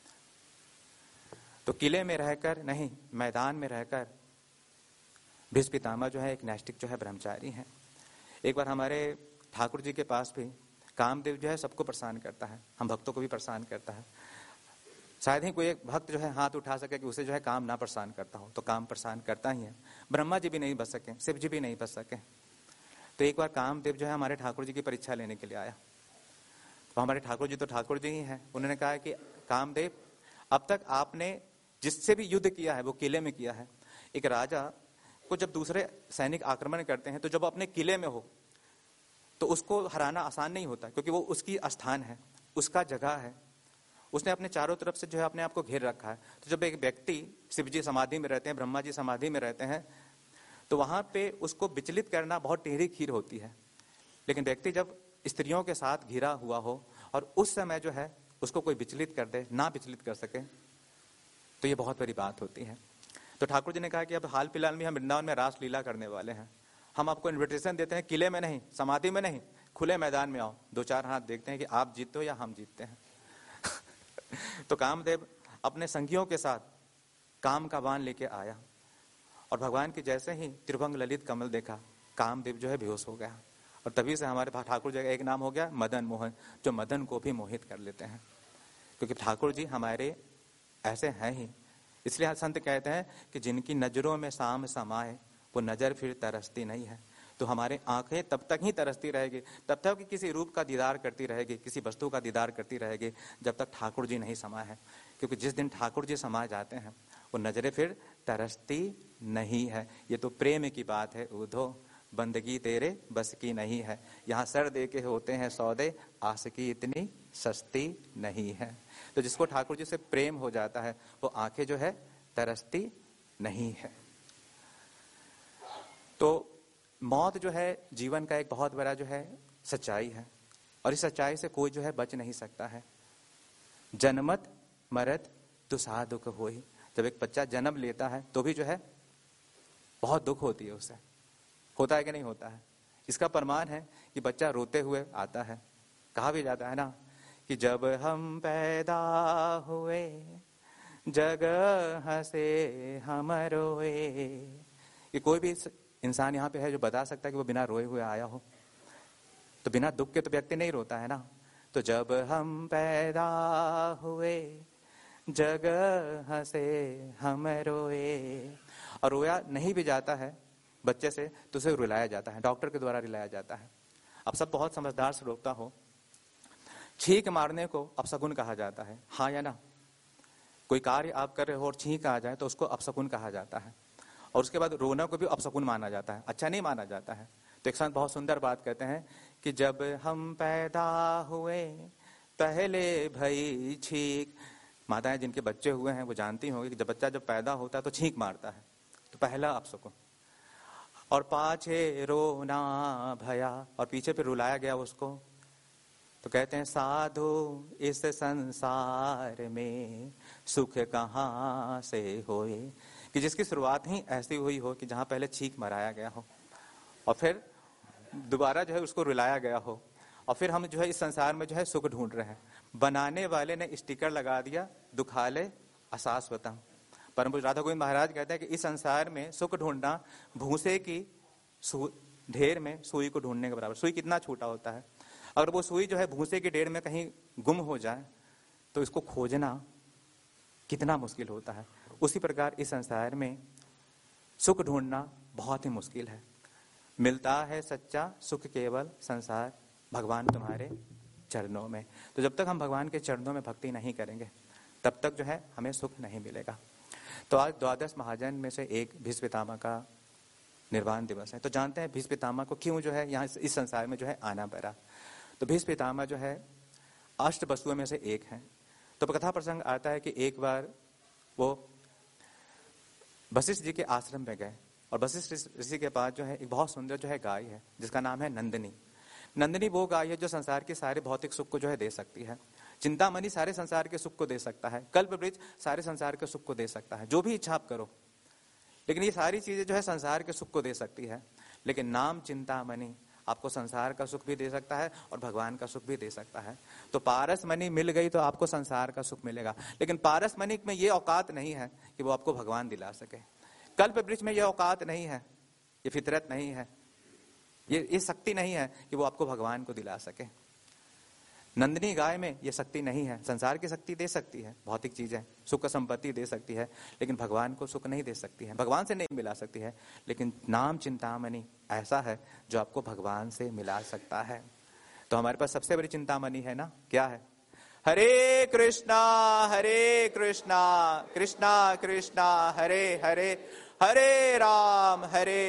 तो किले में रहकर नहीं, मैदान में रहकर भीष्म पितामह जो है एक नैष्ठिक जो है ब्रह्मचारी हैं। एक बार हमारे ठाकुर जी के पास भी कामदेव जो है सबको परेशान करता है, हम भक्तों को भी परेशान करता है। शायद ही कोई एक भक्त जो है हाथ उठा सके कि उसे जो है काम ना परेशान करता हो, तो काम परेशान करता ही है। ब्रह्मा जी भी नहीं बच सके, शिव जी भी नहीं बच सके। तो एक बार कामदेव जो है हमारे ठाकुर जी की परीक्षा लेने के लिए आया। तो हमारे ठाकुर जी तो ठाकुर जी ही हैं। उन्होंने कहा कि कामदेव, अब तक आपने जिससे भी युद्ध किया है वो किले में किया है। एक राजा को जब दूसरे सैनिक आक्रमण करते हैं तो जब अपने किले में हो तो उसको हराना आसान नहीं होता, क्योंकि वो उसकी स्थान है, उसका जगह है, उसने अपने चारों तरफ से जो है अपने आप को घेर रखा है। तो जब एक व्यक्ति, शिव जी समाधि में रहते हैं, ब्रह्मा जी समाधि में रहते हैं, तो वहां पे उसको विचलित करना बहुत टेढ़ी खीर होती है। लेकिन व्यक्ति जब स्त्रियों के साथ घिरा हुआ हो और उस समय जो है उसको कोई विचलित कर दे, ना विचलित कर सके, तो ये बहुत बड़ी बात होती है। तो ठाकुर जी ने कहा कि अब हाल फिलहाल में हम वृंदावन में रास लीला करने वाले हैं, हम आपको इन्विटेशन देते हैं, किले में नहीं, समाधि में नहीं, खुले मैदान में आओ, 2-4 हाथ देखते हैं कि आप जीतते हो या हम जीतते हैं। तो कामदेव अपने संगियों के साथ काम का बाण लेके आया और भगवान की जैसे ही त्रिभंग ललित कमल देखा, कामदेव जो है बेहोश हो गया। और तभी से हमारे ठाकुर जी का एक नाम हो गया मदन मोहन, जो मदन को भी मोहित कर लेते हैं, क्योंकि ठाकुर जी हमारे ऐसे हैं ही। इसलिए संत कहते हैं कि जिनकी नजरों में शाम समाए वो नजर फिर तरसती नहीं है। तो हमारे आंखें तब तक ही तरसती रहेगी, तब तक कि किसी रूप का दीदार करती रहेगी, किसी वस्तु का दीदार करती रहेगी, जब तक ठाकुर जी नहीं समाये हैं। क्योंकि जिस दिन ठाकुर जी समा जाते हैं वो नजरें फिर तरसती नहीं है। ये तो प्रेम की बात है उधो, बंदगी तेरे बस की नहीं है। यहाँ सर दे के होते हैं सौदे, आस की इतनी सस्ती नहीं है। तो जिसको ठाकुर जी से प्रेम हो जाता है वो आंखें जो है तरसती नहीं है। तो मौत जो है जीवन का एक बहुत बड़ा जो है सच्चाई है, और इस सच्चाई से कोई जो है बच नहीं सकता है। जन्मत मरत दुसा दुख होई। जब एक बच्चा जन्म लेता है तो भी जो है बहुत दुख होती है उसे, होता है कि नहीं होता है। इसका प्रमाण है कि बच्चा रोते हुए आता है। कहा भी जाता है ना कि जब हम पैदा हुए जगह से हम रोए। कि कोई भी इंसान यहाँ पे है जो बता सकता है कि वो बिना रोए हुए आया हो? तो बिना दुख के तो व्यक्ति नहीं रोता है ना। तो जब हम पैदा हुए जगह से हम रोए, और रोया नहीं भी जाता है बच्चे से तो उसे रुलाया जाता है, डॉक्टर के द्वारा रुलाया जाता है। अब सब बहुत समझदार श्रोता हो, छींक मारने को अपशकुन कहा जाता है, हाँ या ना? कोई कार्य आप कर रहे हो और छींक आ जाए तो उसको अपशकुन कहा जाता है। और उसके बाद रोना को भी अपशकुन माना जाता है, अच्छा नहीं माना जाता है। तो एक संत बहुत सुंदर बात कहते हैं कि जब हम पैदा हुए पहले भई छींक। माताएं जिनके बच्चे हुए हैं वो जानती होंगी कि जब बच्चा जब पैदा होता है तो छींक मारता है, तो पहला अपशकुन। और पाछे रोना भया, और पीछे पे रुलाया गया उसको, तो कहते हैं साधु इस संसार में सुख कहाँ से होए। कि जिसकी शुरुआत ही ऐसी हुई हो कि जहां पहले छींक मराया गया हो और फिर दोबारा जो है उसको रुलाया गया हो, और फिर हम जो है इस संसार में जो है सुख ढूंढ रहे हैं। बनाने वाले ने स्टिकर लगा दिया दुखाले अशाश्वतम। परम पूज्य राधा गोविंद महाराज कहते हैं कि इस संसार में सुख ढूंढना भूसे की ढेर में सुई को ढूंढने के बराबर। सुई कितना छोटा होता है, अगर वो सुई जो है भूसे की ढेर में कहीं गुम हो जाए तो इसको खोजना कितना मुश्किल होता है। उसी प्रकार इस संसार में सुख ढूंढना बहुत ही मुश्किल है। मिलता है सच्चा सुख केवल संसार भगवान तुम्हारे चरणों में। तो जब तक हम भगवान के चरणों में भक्ति नहीं करेंगे तब तक जो है हमें सुख नहीं मिलेगा। तो आज द्वादश महाजन में से एक भीष्म पितामह का निर्वाण दिवस है। तो जानते हैं भीष्म पितामह को क्यों जो है यहाँ इस संसार में जो है आना पड़ा। तो भीष्म पितामह जो है अष्ट वसुओं में से एक है। तो कथा प्रसंग आता है कि एक बार वो वशिष्ठ जी के आश्रम में गए, और वशिष्ठ ऋषि के पास जो है एक बहुत सुंदर जो है गाय है जिसका नाम है नंदिनी। नंदिनी वो गाय है जो संसार के सारे भौतिक सुख को जो है दे सकती है। चिंतामणि सारे संसार के सुख को दे सकता है। कल्पवृक्ष सारे संसार के सुख को दे सकता है, जो भी इच्छा आप करो। लेकिन ये सारी चीजें जो है संसार के सुख को दे सकती है, लेकिन नाम चिंतामणि आपको संसार का सुख भी दे सकता है और भगवान का सुख भी दे सकता है। तो पारस मणि मिल गई तो आपको संसार का सुख मिलेगा, लेकिन पारस मणि में ये औकात नहीं है कि वो आपको भगवान दिला सके। कल्प वृक्ष में ये औकात नहीं है, ये फितरत नहीं है, ये शक्ति नहीं है कि वो आपको भगवान को दिला सके। नंदिनी गाय में ये शक्ति नहीं है। संसार की शक्ति दे सकती है, भौतिक चीजें सुख संपत्ति दे सकती है, लेकिन भगवान को सुख नहीं दे सकती है, भगवान से नहीं मिला सकती है। लेकिन नाम चिंतामणि ऐसा है जो आपको भगवान से मिला सकता है। तो हमारे पास सबसे बड़ी चिंतामणि है ना, क्या है? हरे कृष्णा कृष्णा कृष्णा हरे हरे, हरे राम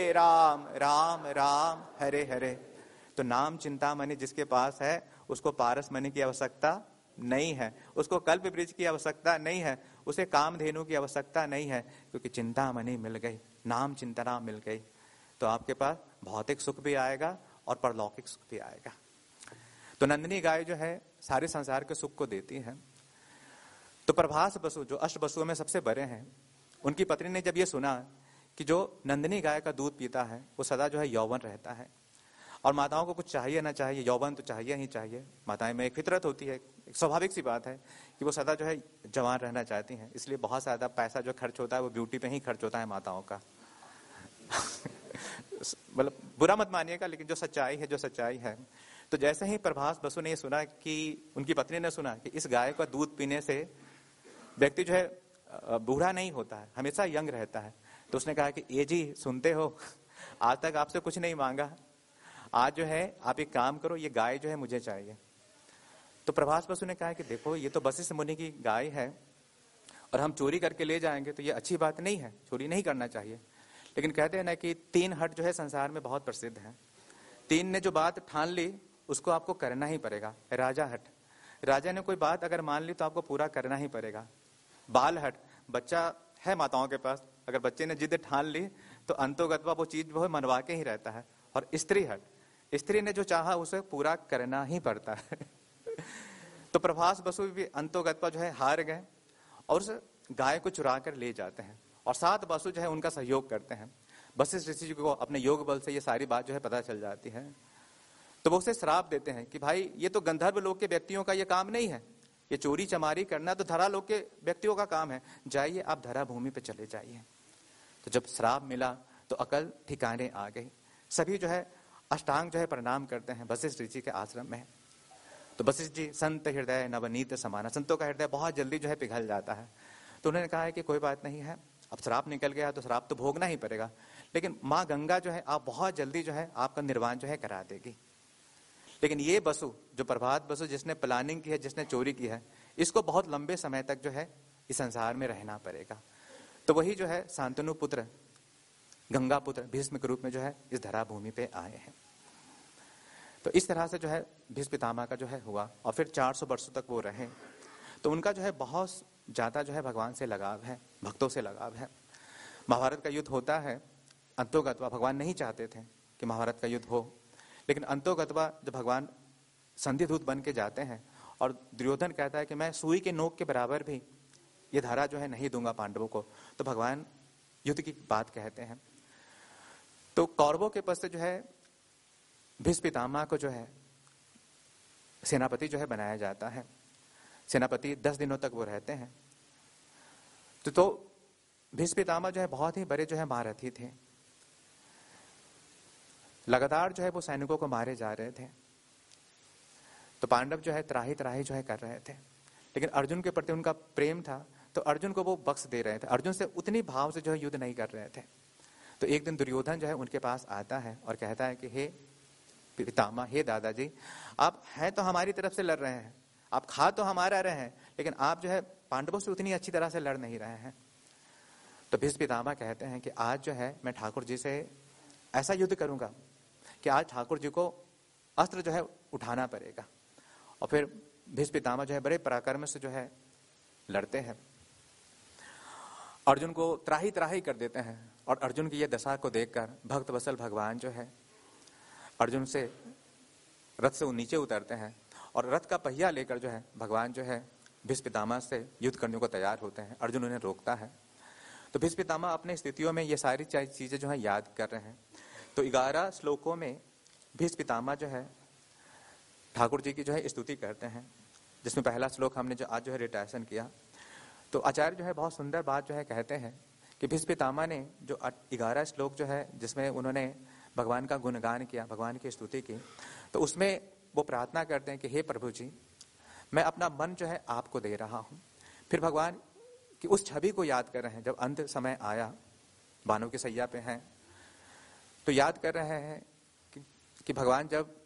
राम राम हरे हरे। तो नाम चिंतामणि जिसके पास है उसको पारस मणि की आवश्यकता नहीं है, उसको कल्प वृक्ष की आवश्यकता नहीं है, उसे कामधेनु की आवश्यकता नहीं है, क्योंकि चिंतामणि मिल गई, नाम चिंतना मिल गई। तो आपके पास भौतिक सुख भी आएगा और परलौकिक सुख भी आएगा। तो नंदिनी गाय जो है सारे संसार के सुख को देती है। तो प्रभास बसु जो अष्ट बसुओं में सबसे बड़े हैं, उनकी पत्नी ने जब ये सुना कि जो नंदिनी गाय का दूध पीता है वो सदा जो है यौवन रहता है, और माताओं को कुछ चाहिए ना चाहिए, यौवन तो चाहिए ही चाहिए। माताएं में एक फितरत होती है, एक स्वाभाविक सी बात है कि वो सदा जो है जवान रहना चाहती हैं, इसलिए बहुत ज्यादा पैसा जो खर्च होता है वो ब्यूटी पे ही खर्च होता है माताओं का। मतलब बुरा मत मानिएगा, लेकिन जो सच्चाई है। तो जैसे ही प्रभास बसु ने सुना कि उनकी पत्नी ने सुना कि इस गाय का दूध पीने से व्यक्ति जो है बूढ़ा नहीं होता है, हमेशा यंग रहता है, तो उसने कहा कि ये जी सुनते हो, आज तक आपसे कुछ नहीं मांगा, आज जो है आप एक काम करो, ये गाय जो है मुझे चाहिए। तो प्रभास बसु ने कहा कि देखो ये तो वशिष्ठ मुनि की गाय है और हम चोरी करके ले जाएंगे तो ये अच्छी बात नहीं है, चोरी नहीं करना चाहिए। लेकिन कहते हैं ना कि 3 हट जो है संसार में बहुत प्रसिद्ध है। 3 ने जो बात ठान ली उसको आपको करना ही पड़ेगा। राजा हट, राजा ने कोई बात अगर मान ली तो आपको पूरा करना ही पड़ेगा। बाल हट, बच्चा है माताओं के पास, अगर बच्चे ने जिद ठान ली तो अंतोगत्वा वो चीज वो मनवा के ही रहता है। और स्त्री हट, स्त्री ने जो चाहा उसे पूरा करना ही पड़ता है। तो प्रभास बसु भी अंतोगत्वा जो है हार गए और उस गाय को चुरा कर ले जाते हैं और 7 बसु जो है उनका सहयोग करते हैं। वशिष्ठ ऋषि जी को अपने योग बल से ये सारी बात जो है पता चल जाती है। तो वो उसे श्राप देते हैं कि भाई ये तो गंधर्व लोक के व्यक्तियों का ये काम नहीं है, ये चोरी चमारी करना तो धरा लोक के व्यक्तियों का काम है, जाइए आप धरा भूमि पे चले जाइए। तो जब श्राप मिला तो अकल ठिकाने आ गई। सभी जो है अष्टांग जो है प्रणाम करते हैं वशिष्ठ ऋषि के आश्रम में। तो वशिष्ठ जी संत हृदय नवनीत समाना, संतों का हृदय बहुत जल्दी जो है पिघल जाता है। तो उन्होंने कहा है कि कोई बात नहीं है, अब श्राप निकल गया तो श्राप तो भोगना ही पड़ेगा, लेकिन माँ गंगा जो है आप बहुत जल्दी जो है आपका निर्वाण जो है करा देगी। लेकिन ये बसु जो प्रभात बसु जिसने प्लानिंग की है, जिसने चोरी की है, इसको बहुत लंबे समय तक जो है इस संसार में रहना पड़ेगा। तो वही जो है शांतनु पुत्र गंगा पुत्र भीष्म के रूप में जो है इस धरा भूमि पे आए हैं। तो इस तरह से जो है भीष्म पितामह का जो है हुआ और फिर 400 वर्षों तक वो रहे। तो उनका जो है बहुत ज्यादा जो है भगवान से लगाव है, भक्तों से लगाव है। महाभारत का युद्ध होता है, अंतोगत्वा भगवान नहीं चाहते थे कि महाभारत का युद्ध हो, लेकिन अंतोगत्वा जब भगवान संधि दूत बन के जाते हैं और दुर्योधन कहता है कि मैं सुई के नोक के बराबर भी ये धारा जो है नहीं दूंगा पांडवों को, तो भगवान युद्ध की बात कहते हैं। तो कौरवों के पद से जो है भीष्म पितामह को जो है सेनापति जो है बनाया जाता है। सेनापति 10 दिनों तक वो रहते हैं। तो भीष्म पितामह जो है बहुत ही बड़े जो है महारथी थे, लगातार जो है वो सैनिकों को मारे जा रहे थे। तो पांडव जो है त्राही त्राही जो है कर रहे थे, लेकिन अर्जुन के प्रति उनका प्रेम था तो अर्जुन को वो बख्श दे रहे थे, अर्जुन से उतनी भाव से जो है युद्ध नहीं कर रहे थे। तो एक दिन दुर्योधन जो है उनके पास आता है और कहता है कि हे पितामह, हे दादाजी, आप हैं तो हमारी तरफ से लड़ रहे हैं, आप खा तो हमारा रहे हैं, लेकिन आप जो है पांडवों से उतनी अच्छी तरह से लड़ नहीं रहे हैं। तो भीष्म पितामह कहते हैं कि आज जो है मैं ठाकुर जी से ऐसा युद्ध करूंगा कि आज ठाकुर जी को अस्त्र जो है उठाना पड़ेगा। और फिर भीष्म पितामह जो है बड़े पराक्रम से जो है लड़ते हैं, अर्जुन को त्राही त्राही कर देते हैं। और अर्जुन की यह दशा को देखकर भक्त वत्सल भगवान जो है अर्जुन से रथ से नीचे उतरते हैं और रथ का पहिया लेकर जो है भगवान जो है भीष्म पितामह से युद्ध करने को तैयार होते हैं। अर्जुन उन्हें रोकता है। तो भीष्म पितामह अपने स्थितियों में ये सारी चीजें जो है याद कर रहे हैं। तो 11 श्लोकों में भीष्म पितामह जो है ठाकुर जी की जो है स्तुति करते हैं, जिसमें पहला श्लोक हमने जो आज जो है रिटायसन किया। तो आचार्य जो है बहुत सुंदर बात जो है कहते हैं कि भीष्म पितामह ने जो 11 श्लोक जो है जिसमें उन्होंने भगवान का गुणगान किया, भगवान की स्तुति की, तो उसमें वो प्रार्थना करते हैं कि हे प्रभु जी, मैं अपना मन जो है आपको दे रहा हूं। फिर भगवान की उस छवि को याद कर रहे हैं जब अंत समय आया, बानों की सैया पे हैं, तो याद कर रहे हैं कि भगवान जब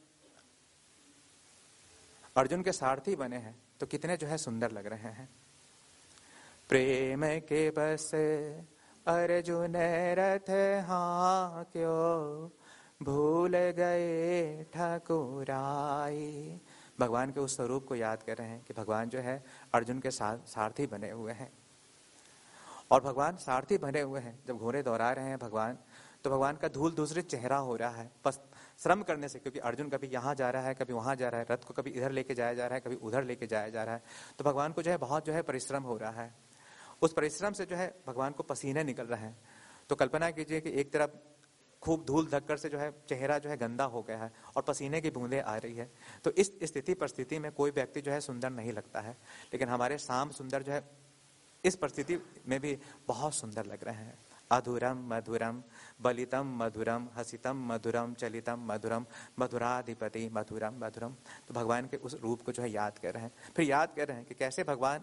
अर्जुन के सारथी बने हैं तो कितने जो है सुंदर लग रहे हैं। प्रेम के बस अर्जुन रथ हाँ क्यों भूल गए ठाकुराई। भगवान के उस स्वरूप को याद कर रहे हैं कि भगवान जो है अर्जुन के सारथी बने हुए हैं। और भगवान सारथी बने हुए हैं, जब घोड़े दौड़ा रहे हैं भगवान, तो भगवान का धूल दूसरे चेहरा हो रहा है बस श्रम करने से, क्योंकि अर्जुन कभी यहाँ जा रहा है, कभी वहां जा रहा है, रथ को कभी इधर लेके जाया जा रहा है, कभी उधर लेके जाया जा रहा है। तो भगवान को जो है बहुत जो है परिश्रम हो रहा है। उस परिश्रम से जो है भगवान को पसीने निकल रहे हैं। तो कल्पना कीजिए कि एक तरफ खूब धूल धक्कर से जो है चेहरा जो है गंदा हो गया है और पसीने की बूंदें आ रही है। तो इस स्थिति परिस्थिति में कोई व्यक्ति जो है सुंदर नहीं लगता है, लेकिन हमारे श्याम सुंदर जो है इस परिस्थिति में भी बहुत सुंदर लग रहे हैं। अधुरम मधुरम बलितम मधुरम हसितम मधुरम चलितम मधुरम मधुराधिपति मधुरम मधुरम। तो भगवान के उस रूप को जो है याद कर रहे हैं। फिर याद कर रहे हैं कि कैसे भगवान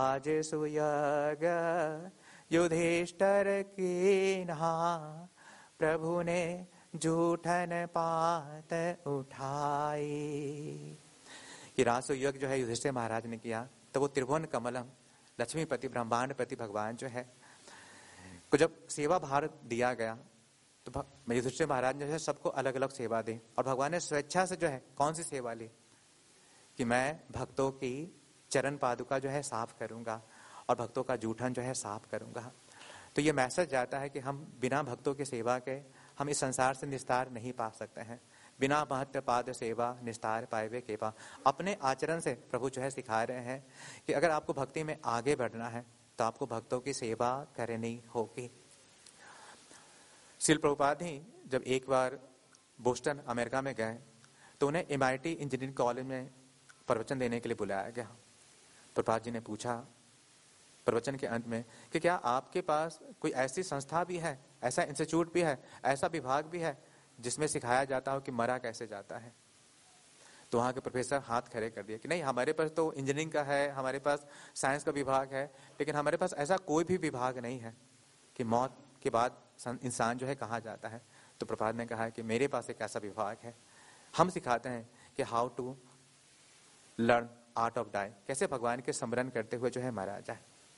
राजसूयग युधिष्ठिर कीन्हा प्रभु ने जूठन पात उठाई। ये रासो यज्ञ जो है युधिष्ठिर महाराज ने किया, तो वो त्रिभुवन कमलम लक्ष्मीपति ब्रह्मांडपति भगवान जो है को जब सेवा भार दिया गया, तो युधिष्ठिर महाराज ने जो है सबको अलग अलग सेवा दी। और भगवान ने स्वेच्छा से जो है कौन सी सेवा ली कि मैं भक्तों की चरण पादुका जो है साफ करूंगा और भक्तों का जूठन जो है साफ करूंगा। तो ये मैसेज जाता है कि हम बिना भक्तों की सेवा के हम इस संसार से निस्तार नहीं पा सकते हैं। बिना महत्व पाद सेवा निस्तार पाएवे केवा। अपने आचरण से प्रभु जो है सिखा रहे हैं कि अगर आपको भक्ति में आगे बढ़ना है तो आपको भक्तों की सेवा करनी होगी। श्रील प्रभुपाद ही जब एक बार बोस्टन अमेरिका में गए तो उन्हें MIT इंजीनियरिंग कॉलेज में प्रवचन देने के लिए बुलाया गया। प्रभुपाद जी ने पूछा प्रवचन के अंत में कि क्या आपके पास कोई ऐसी संस्था भी है, ऐसा इंस्टीट्यूट भी है, ऐसा विभाग भी है जिसमें सिखाया जाता हो कि मरा कैसे जाता है। तो वहाँ के प्रोफेसर हाथ खड़े कर दिए कि नहीं, हमारे पास तो इंजीनियरिंग का है, हमारे पास साइंस का विभाग है, लेकिन हमारे पास ऐसा कोई भी विभाग नहीं है कि मौत के बाद इंसान जो है कहाँ जाता है। तो प्रभुपाद ने कहा कि मेरे पास एक ऐसा विभाग है, हम सिखाते हैं कि how to learn art of die, कैसे भगवान के स्मरण करते हुए जो है मारा जाए।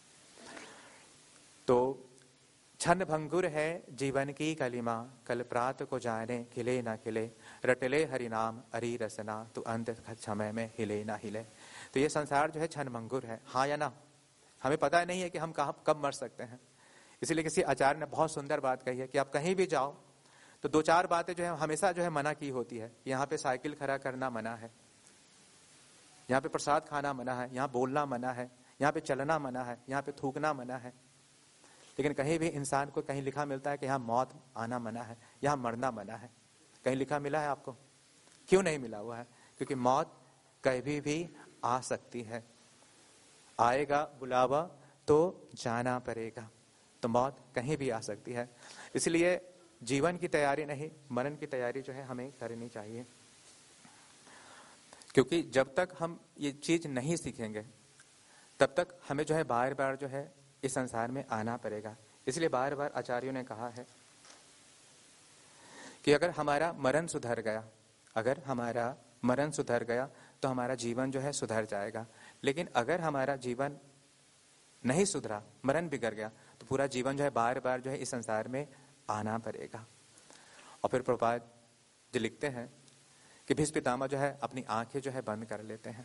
तो क्षण भंगुर है जीवन की कलिमा, कल प्रात को जाने खिले ना खिले, रटले हरि नाम हरि रसना, तो अंत समय में हिले ना हिले। तो ये संसार जो है क्षण भंगुर है, हाँ या ना, हमें पता नहीं है कि हम कब मर सकते हैं। इसलिए किसी आचार्य ने बहुत सुंदर बात कही है कि आप कहीं भी जाओ तो 2-4 बातें जो है हमेशा जो है मना की होती है। यहाँ पे साइकिल खड़ा करना मना है, यहाँ पे प्रसाद खाना मना है, यहाँ बोलना मना है, यहाँ पे चलना मना है, यहाँ पे थूकना मना है। लेकिन कहीं भी इंसान को कहीं लिखा मिलता है कि यहाँ मौत आना मना है, यहाँ मरना मना है? कहीं लिखा मिला है आपको? क्यों नहीं मिला हुआ है? क्योंकि मौत कभी भी आ सकती है। आएगा बुलावा तो जाना पड़ेगा। तो मौत कहीं भी आ सकती है। इसलिए जीवन की तैयारी नहीं, मरण की तैयारी जो है हमें करनी चाहिए। क्योंकि जब तक हम ये चीज नहीं सीखेंगे तब तक हमें जो है बार बार जो है इस संसार में आना पड़ेगा। इसलिए बार बार आचार्यों ने कहा है कि अगर हमारा मरण सुधर गया, अगर हमारा मरण सुधर गया तो हमारा जीवन जो है सुधर जाएगा। लेकिन अगर हमारा जीवन नहीं सुधरा, मरण बिगड़ गया, तो पूरा जीवन जो है बार बार जो है इस संसार में आना पड़ेगा। और फिर प्रभुपाद जी लिखते हैं कि भीष्म पितामह जो है अपनी आंखें जो है बंद कर लेते हैं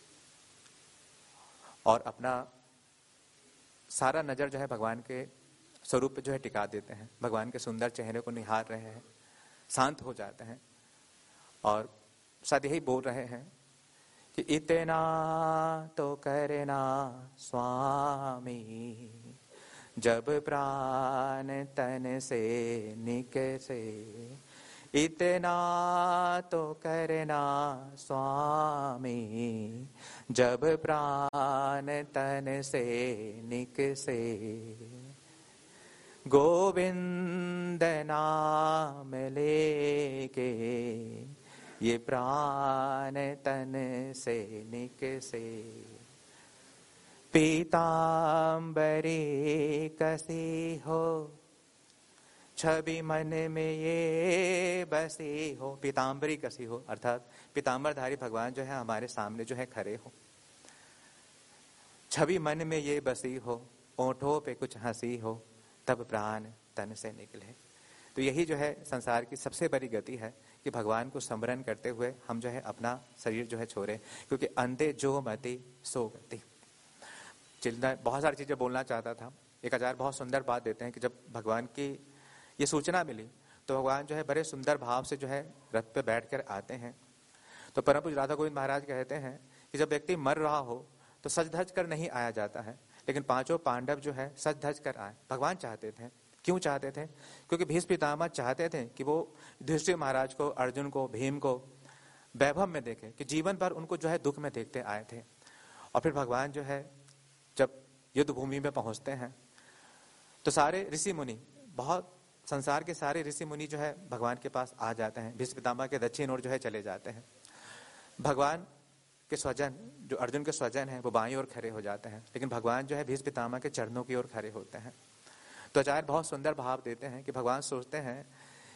और अपना सारा नजर जो है भगवान के स्वरूप पे जो है टिका देते हैं। भगवान के सुंदर चेहरे को निहार रहे हैं, शांत हो जाते हैं और शायद यही बोल रहे हैं कि इतना तो करना स्वामी, जब प्राण तन से निकसे। इतना तो करना स्वामी, जब प्राण तन से निकसे। गोविंद नाम लेके ये प्राण तन से निकसे। पीतांबरी कसी हो, छवि मन में ये बसी हो। पीतांबरी कसी हो अर्थात पीतांबरधारी भगवान जो है हमारे सामने जो है खड़े हो। छवि मन में ये बसी हो, ओंठों पे कुछ हंसी हो, तब प्राण तन से निकले। तो यही जो है संसार की सबसे बड़ी गति है कि भगवान को स्मरण करते हुए हम जो है अपना शरीर जो है छोड़े। क्योंकि अंधे जो मति सो गति। चिल्ला बहुत सारी चीजें बोलना चाहता था। एक आचार्य बहुत सुंदर बात देते हैं कि जब भगवान की ये सूचना मिली तो भगवान जो है बड़े सुंदर भाव से जो है रथ पे बैठकर आते हैं। तो परम पूज्य राधा गोविंद महाराज कहते हैं कि जब व्यक्ति मर रहा हो तो सज धज कर नहीं आया जाता है, लेकिन 5 पांडव जो है सज धज कर आए। भगवान चाहते थे। क्यों चाहते थे? क्योंकि भीष्म पितामह चाहते थे कि वो युधिष्ठिर महाराज को, अर्जुन को, भीम को वैभव में देखे, कि जीवन भर उनको जो है दुख में देखते आए थे। और फिर भगवान जो है जब युद्ध भूमि में पहुंचते हैं तो सारे ऋषि मुनि, बहुत संसार के सारे ऋषि मुनि जो है भगवान के पास आ जाते हैं। भीष्म पितामह के दक्षिण ओर जो है चले जाते हैं। भगवान के स्वजन, जो अर्जुन के स्वजन है, वो बाईं ओर खड़े हो जाते हैं, लेकिन भगवान जो है भीष्म पितामह के चरणों की ओर खड़े होते हैं। तो आचार्य बहुत सुंदर भाव देते हैं कि भगवान सोचते हैं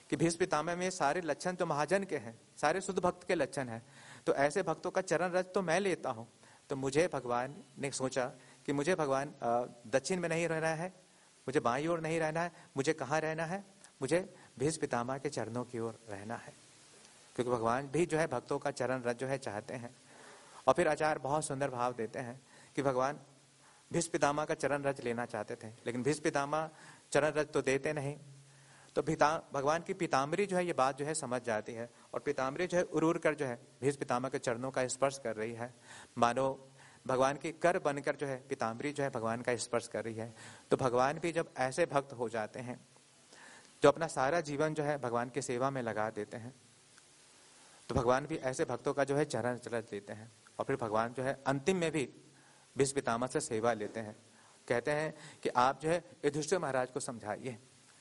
कि भीष्म पितामह में सारे लक्षण तो महाजन के हैं, सारे शुद्ध भक्त के लक्षण हैं, तो ऐसे भक्तों का चरण रज तो मैं लेता हूं। तो मुझे भगवान ने सोचा कि मुझे भगवान दक्षिण में नहीं रहना है, मुझे बाईं ओर नहीं रहना है, मुझे कहाँ रहना है, मुझे भीष्म पितामह के चरणों की ओर रहना है, क्योंकि भगवान भी जो है भक्तों का चरण रज जो है चाहते हैं। और फिर आचार्य बहुत सुंदर भाव देते हैं कि भगवान भीष्म पितामह का चरण रज लेना चाहते थे, लेकिन भीष्म पितामह चरण रज तो देते नहीं। तो भगवान की पीताम्बरी जो है ये बात जो है समझ जाती है, और पीताम्बरी जो है उरूर कर जो है भीष्म पितामह के चरणों का स्पर्श कर रही है, मानो भगवान की कर बनकर जो है पीताम्बरी जो है भगवान का स्पर्श कर रही है। तो भगवान भी जब ऐसे भक्त हो जाते हैं जो अपना सारा जीवन जो है भगवान की सेवा में लगा देते हैं, तो भगवान भी ऐसे भक्तों का जो है चरण रज लेते हैं। और फिर भगवान जो है अंतिम में भी भीष्म पितामह से सेवा लेते हैं, कहते हैं कि आप जो है युधिष्ठिर महाराज को समझाइए।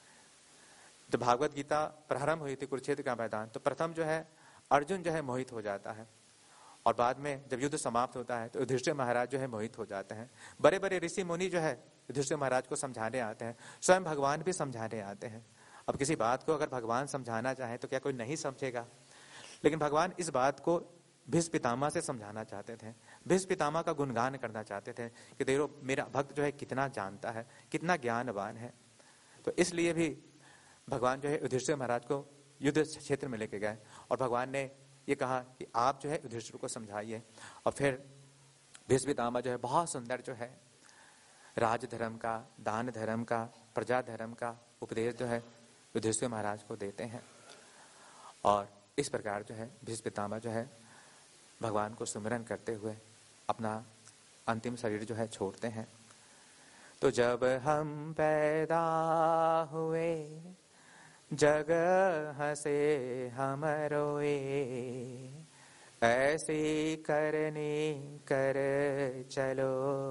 तो भागवत गीता प्रारंभ हुई थी कुरुक्षेत्र का मैदान, तो प्रथम जो है अर्जुन जो है मोहित हो जाता है, और बाद में जब युद्ध समाप्त होता है तो युधिष्ठिर महाराज जो है मोहित हो जाते हैं। बड़े बड़े ऋषि मुनि जो है युधिष्ठिर महाराज को समझाने आते हैं, स्वयं भगवान भी समझाने आते हैं। अब किसी बात को अगर भगवान समझाना चाहे तो क्या कोई नहीं समझेगा, लेकिन भगवान इस बात को भीष्म पितामह से समझाना चाहते थे, भीष्म पितामह का गुणगान करना चाहते थे कि देखो मेरा भक्त जो है कितना जानता है, कितना ज्ञानवान है। तो इसलिए भी भगवान जो है युधिष्ठिर महाराज को युद्ध क्षेत्र में लेके गए, और भगवान ने ये कहा कि आप जो है युधिष्ठिर को समझाइए। और फिर भीष्म पितामह जो है बहुत सुंदर जो है राज धर्म का, दान धर्म का, प्रजा धर्म का उपदेश जो है युधिष्ठिर महाराज को देते हैं। और इस प्रकार जो है भीष्म पितामह जो है भगवान को सुमिरन करते हुए अपना अंतिम शरीर जो है छोड़ते हैं। तो जब हम पैदा हुए जग हंसे हम रोए, ऐसे करने कर चलो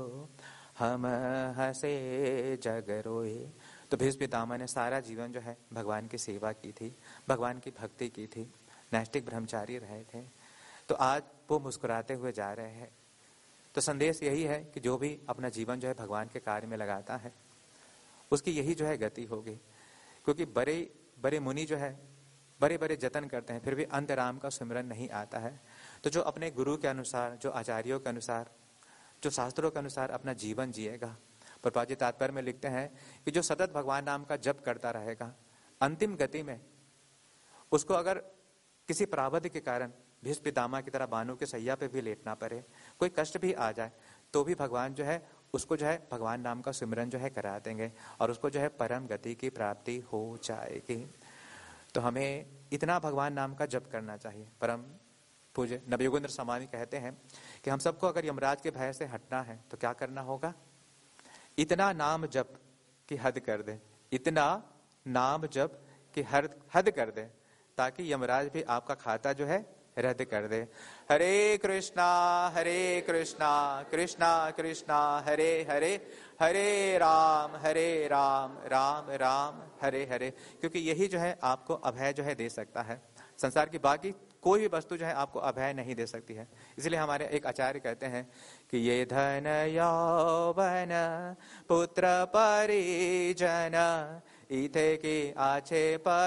हम हंसे जग रोए। तो भीष्म पितामह ने सारा जीवन जो है भगवान की सेवा की थी, भगवान की भक्ति की थी, नैष्ठिक ब्रह्मचारी रहे थे। तो आज वो मुस्कुराते हुए जा रहे हैं। तो संदेश यही है कि जो भी अपना जीवन जो है भगवान के कार्य में लगाता है उसकी यही जो है गति होगी, क्योंकि बड़े बड़े मुनि जो है बड़े बड़े जतन करते हैं फिर भी अंतराम का सिमरन नहीं आता है। तो जो अपने गुरु के अनुसार, जो आचार्यों के अनुसार, जो शास्त्रों के अनुसार अपना जीवन जिएगा, प्रभुपाद जी तात्पर्य में लिखते हैं कि जो सतत भगवान नाम का जप करता रहेगा, अंतिम गति में उसको अगर किसी प्रावध के कारण भीष्म पितामह की तरह बानों के सैया पे भी लेटना पड़े, कोई कष्ट भी आ जाए, तो भी भगवान जो है उसको जो है भगवान नाम का सिमरन जो है करा देंगे और उसको जो है परम गति की प्राप्ति हो जाएगी। तो हमें इतना भगवान नाम का जप करना चाहिए। परम पूज्य नवयोगेंद्र स्वामी कहते हैं कि हम सबको अगर यमराज के भय से हटना है तो क्या करना होगा? इतना नाम जप कि हद कर दे, इतना नाम जप कि हद कर दे, ताकि यमराज भी आपका खाता जो है रद्द कर दे। हरे कृष्णा कृष्णा कृष्णा हरे हरे, हरे राम राम राम हरे हरे। क्योंकि यही जो है आपको अभय जो है दे सकता है, संसार की बाकी कोई भी वस्तु जो है आपको अभय नहीं दे सकती है। इसलिए हमारे एक आचार्य कहते हैं कि ये धन यौवन पुत्र परिजन इथे की आछे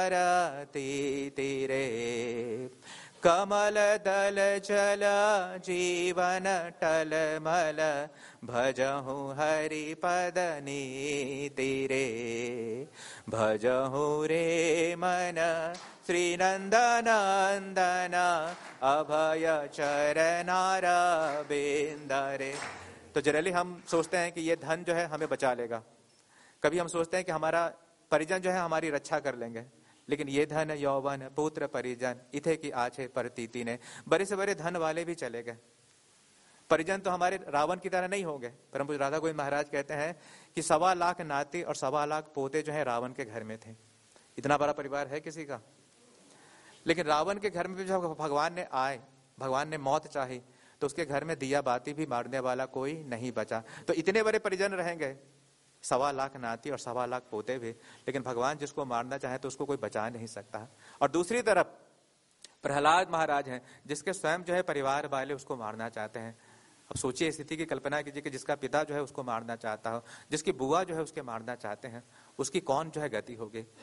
परती तीरे, कमल दल चल जीवन टलमल भजहु हरि पद नीति रे, भजहु रे मन श्री नंदन अभय चरनार बिंदरे। तो जनरली हम सोचते हैं कि ये धन जो है हमें बचा लेगा, कभी हम सोचते हैं कि हमारा परिजन जो है हमारी रक्षा कर लेंगे, लेकिन ये धन यौवन पुत्र परिजन इथे की आछे परतीति ने, बड़े से बड़े धन वाले भी चले गए, परिजन तो हमारे रावण की तरह नहीं हो गए। परम पूज्य राधा गोविंद महाराज कहते हैं कि 1.25 लाख नाती और 1.25 लाख पोते जो है रावण के घर में थे। इतना बड़ा परिवार है किसी का? लेकिन रावण के घर में भी जब भगवान ने मौत चाही तो उसके घर में दिया बाती भी मारने वाला कोई नहीं बचा। तो इतने बड़े परिजन रहेंगे, 1.25 लाख नाती और 1.25 लाख पोते भी, लेकिन भगवान जिसको मारना चाहे तो उसको कोई बचा नहीं सकता। और दूसरी तरफ प्रहलाद महाराज हैं जिसके स्वयं जो है परिवार वाले उसको मारना चाहते हैं। अब सोचिए, स्थिति की कल्पना कीजिए कि जिसका पिता जो है उसको मारना चाहता हो, जिसकी बुआ जो है उसके मारना चाहते हैं, उसकी कौन जो है गति होगी?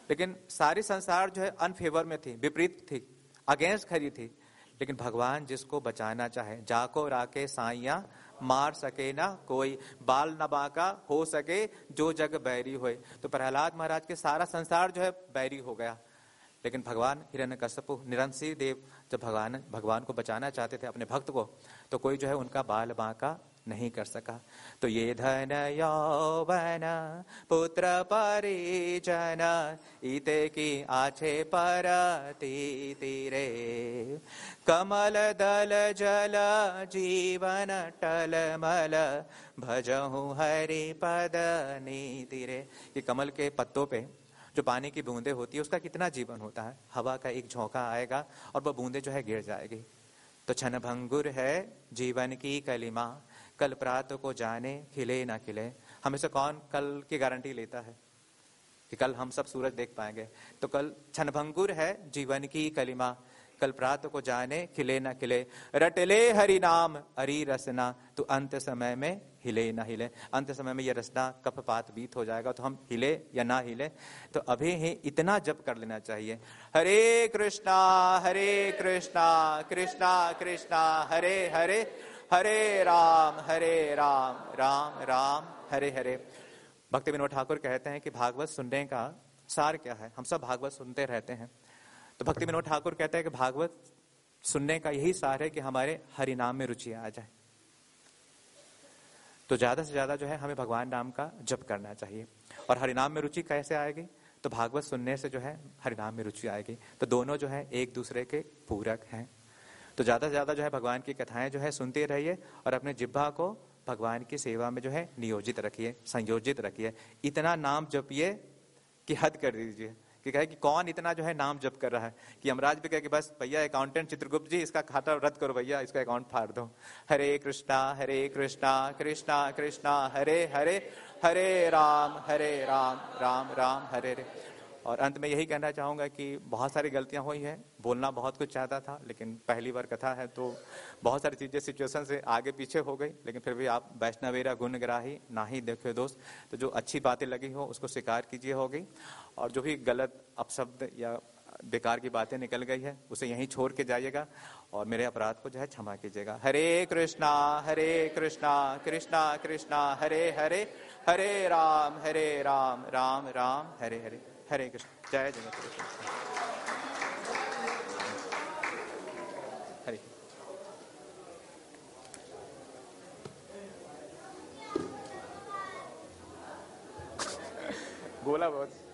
लेकिन सारी संसार जो है अनफेवर में थी, विपरीत थी, अगेंस्ट खड़ी थी। लेकिन भगवान जिसको बचाना चाहे, जाको राके साइया मार सके ना कोई, बाल न बाका हो सके जो जग बैरी होए। तो प्रहलाद महाराज के सारा संसार जो है बैरी हो गया, लेकिन भगवान हिरण्यकश्यपु निरंसी देव जब भगवान को बचाना चाहते थे अपने भक्त को, तो कोई जो है उनका बाल बांका नहीं कर सका। तो ये धन यौवन पुत्र परिजन इते की आछे परती तीरे, कमल दल जल जीवन टलमल भजहु हरि पद नीतिरे। कि कमल के पत्तों पे जो पानी की बूंदे होती है उसका कितना जीवन होता है। हवा का एक झोंका आएगा और वह बूंदे जो है गिर जाएगी। तो क्षण भंगुर है जीवन की कलिमा, कल प्रात को जाने खिले ना खिले। हमें से कौन कल की गारंटी लेता है कि कल हम सब सूरज देख पाएंगे? तो कल क्षण भंगुर है जीवन की कलिमा, कल प्रात को जाने खिले ना खिले। रटले हरि नाम हरि रसना, तो अंत समय में हिले ना हिले। अंत समय में यह रसना कफपात बीत हो जाएगा, तो हम हिले या ना हिले। तो अभी ही इतना जप कर लेना चाहिए, हरे कृष्णा कृष्णा कृष्णा हरे हरे, हरे राम राम राम हरे हरे। भक्ति विनोद ठाकुर कहते हैं कि भागवत सुनने का सार क्या है? हम सब भागवत सुनते रहते हैं। तो भक्ति विनोद ठाकुर कहते हैं कि भागवत सुनने का यही सार है कि हमारे हरि नाम में रुचि आ जाए। तो ज्यादा से ज्यादा जो है हमें भगवान नाम का जप करना चाहिए। और हरि नाम में रुचि कैसे आएगी? तो भागवत सुनने से जो है हरि नाम में रुचि आएगी। तो दोनों जो है एक दूसरे के पूरक हैं। तो ज्यादा से ज्यादा जो है भगवान की कथाएं जो है सुनते रहिए और अपने जिह्वा को भगवान की सेवा में जो है नियोजित रखिए, संयोजित रखिए। इतना नाम जपिए कि हद कर दीजिए। कि कहे कि कौन इतना जो है नाम जप कर रहा है, कि यमराज भी कहे कि बस भैया अकाउंटेंट चित्रगुप्त जी इसका खाता रद्द करो भैया, इसका अकाउंट फाड़ दो। हरे कृष्णा कृष्णा कृष्णा हरे हरे, हरे राम राम राम हरे हरे। और अंत में यही कहना चाहूंगा कि बहुत सारी गलतियां हुई हैं, बोलना बहुत कुछ चाहता था, लेकिन पहली बार कथा है तो बहुत सारी चीजें सिचुएशन से आगे पीछे हो गई। लेकिन फिर भी आप वैष्णवेरा गुणग्राही ना ही देखो दोस्त। तो जो अच्छी बातें लगी हो उसको स्वीकार कीजिए होगी, और जो भी गलत अपशब्द या बेकार की बातें निकल गई है उसे यहीं छोड़ के जाइएगा और मेरे अपराध को जो है क्षमा कीजिएगा। हरे कृष्णा कृष्णा कृष्णा हरे हरे, हरे राम राम राम हरे हरे। हरे कृष्ण। जय जगत कृष्ण। हरे बोला बहुत।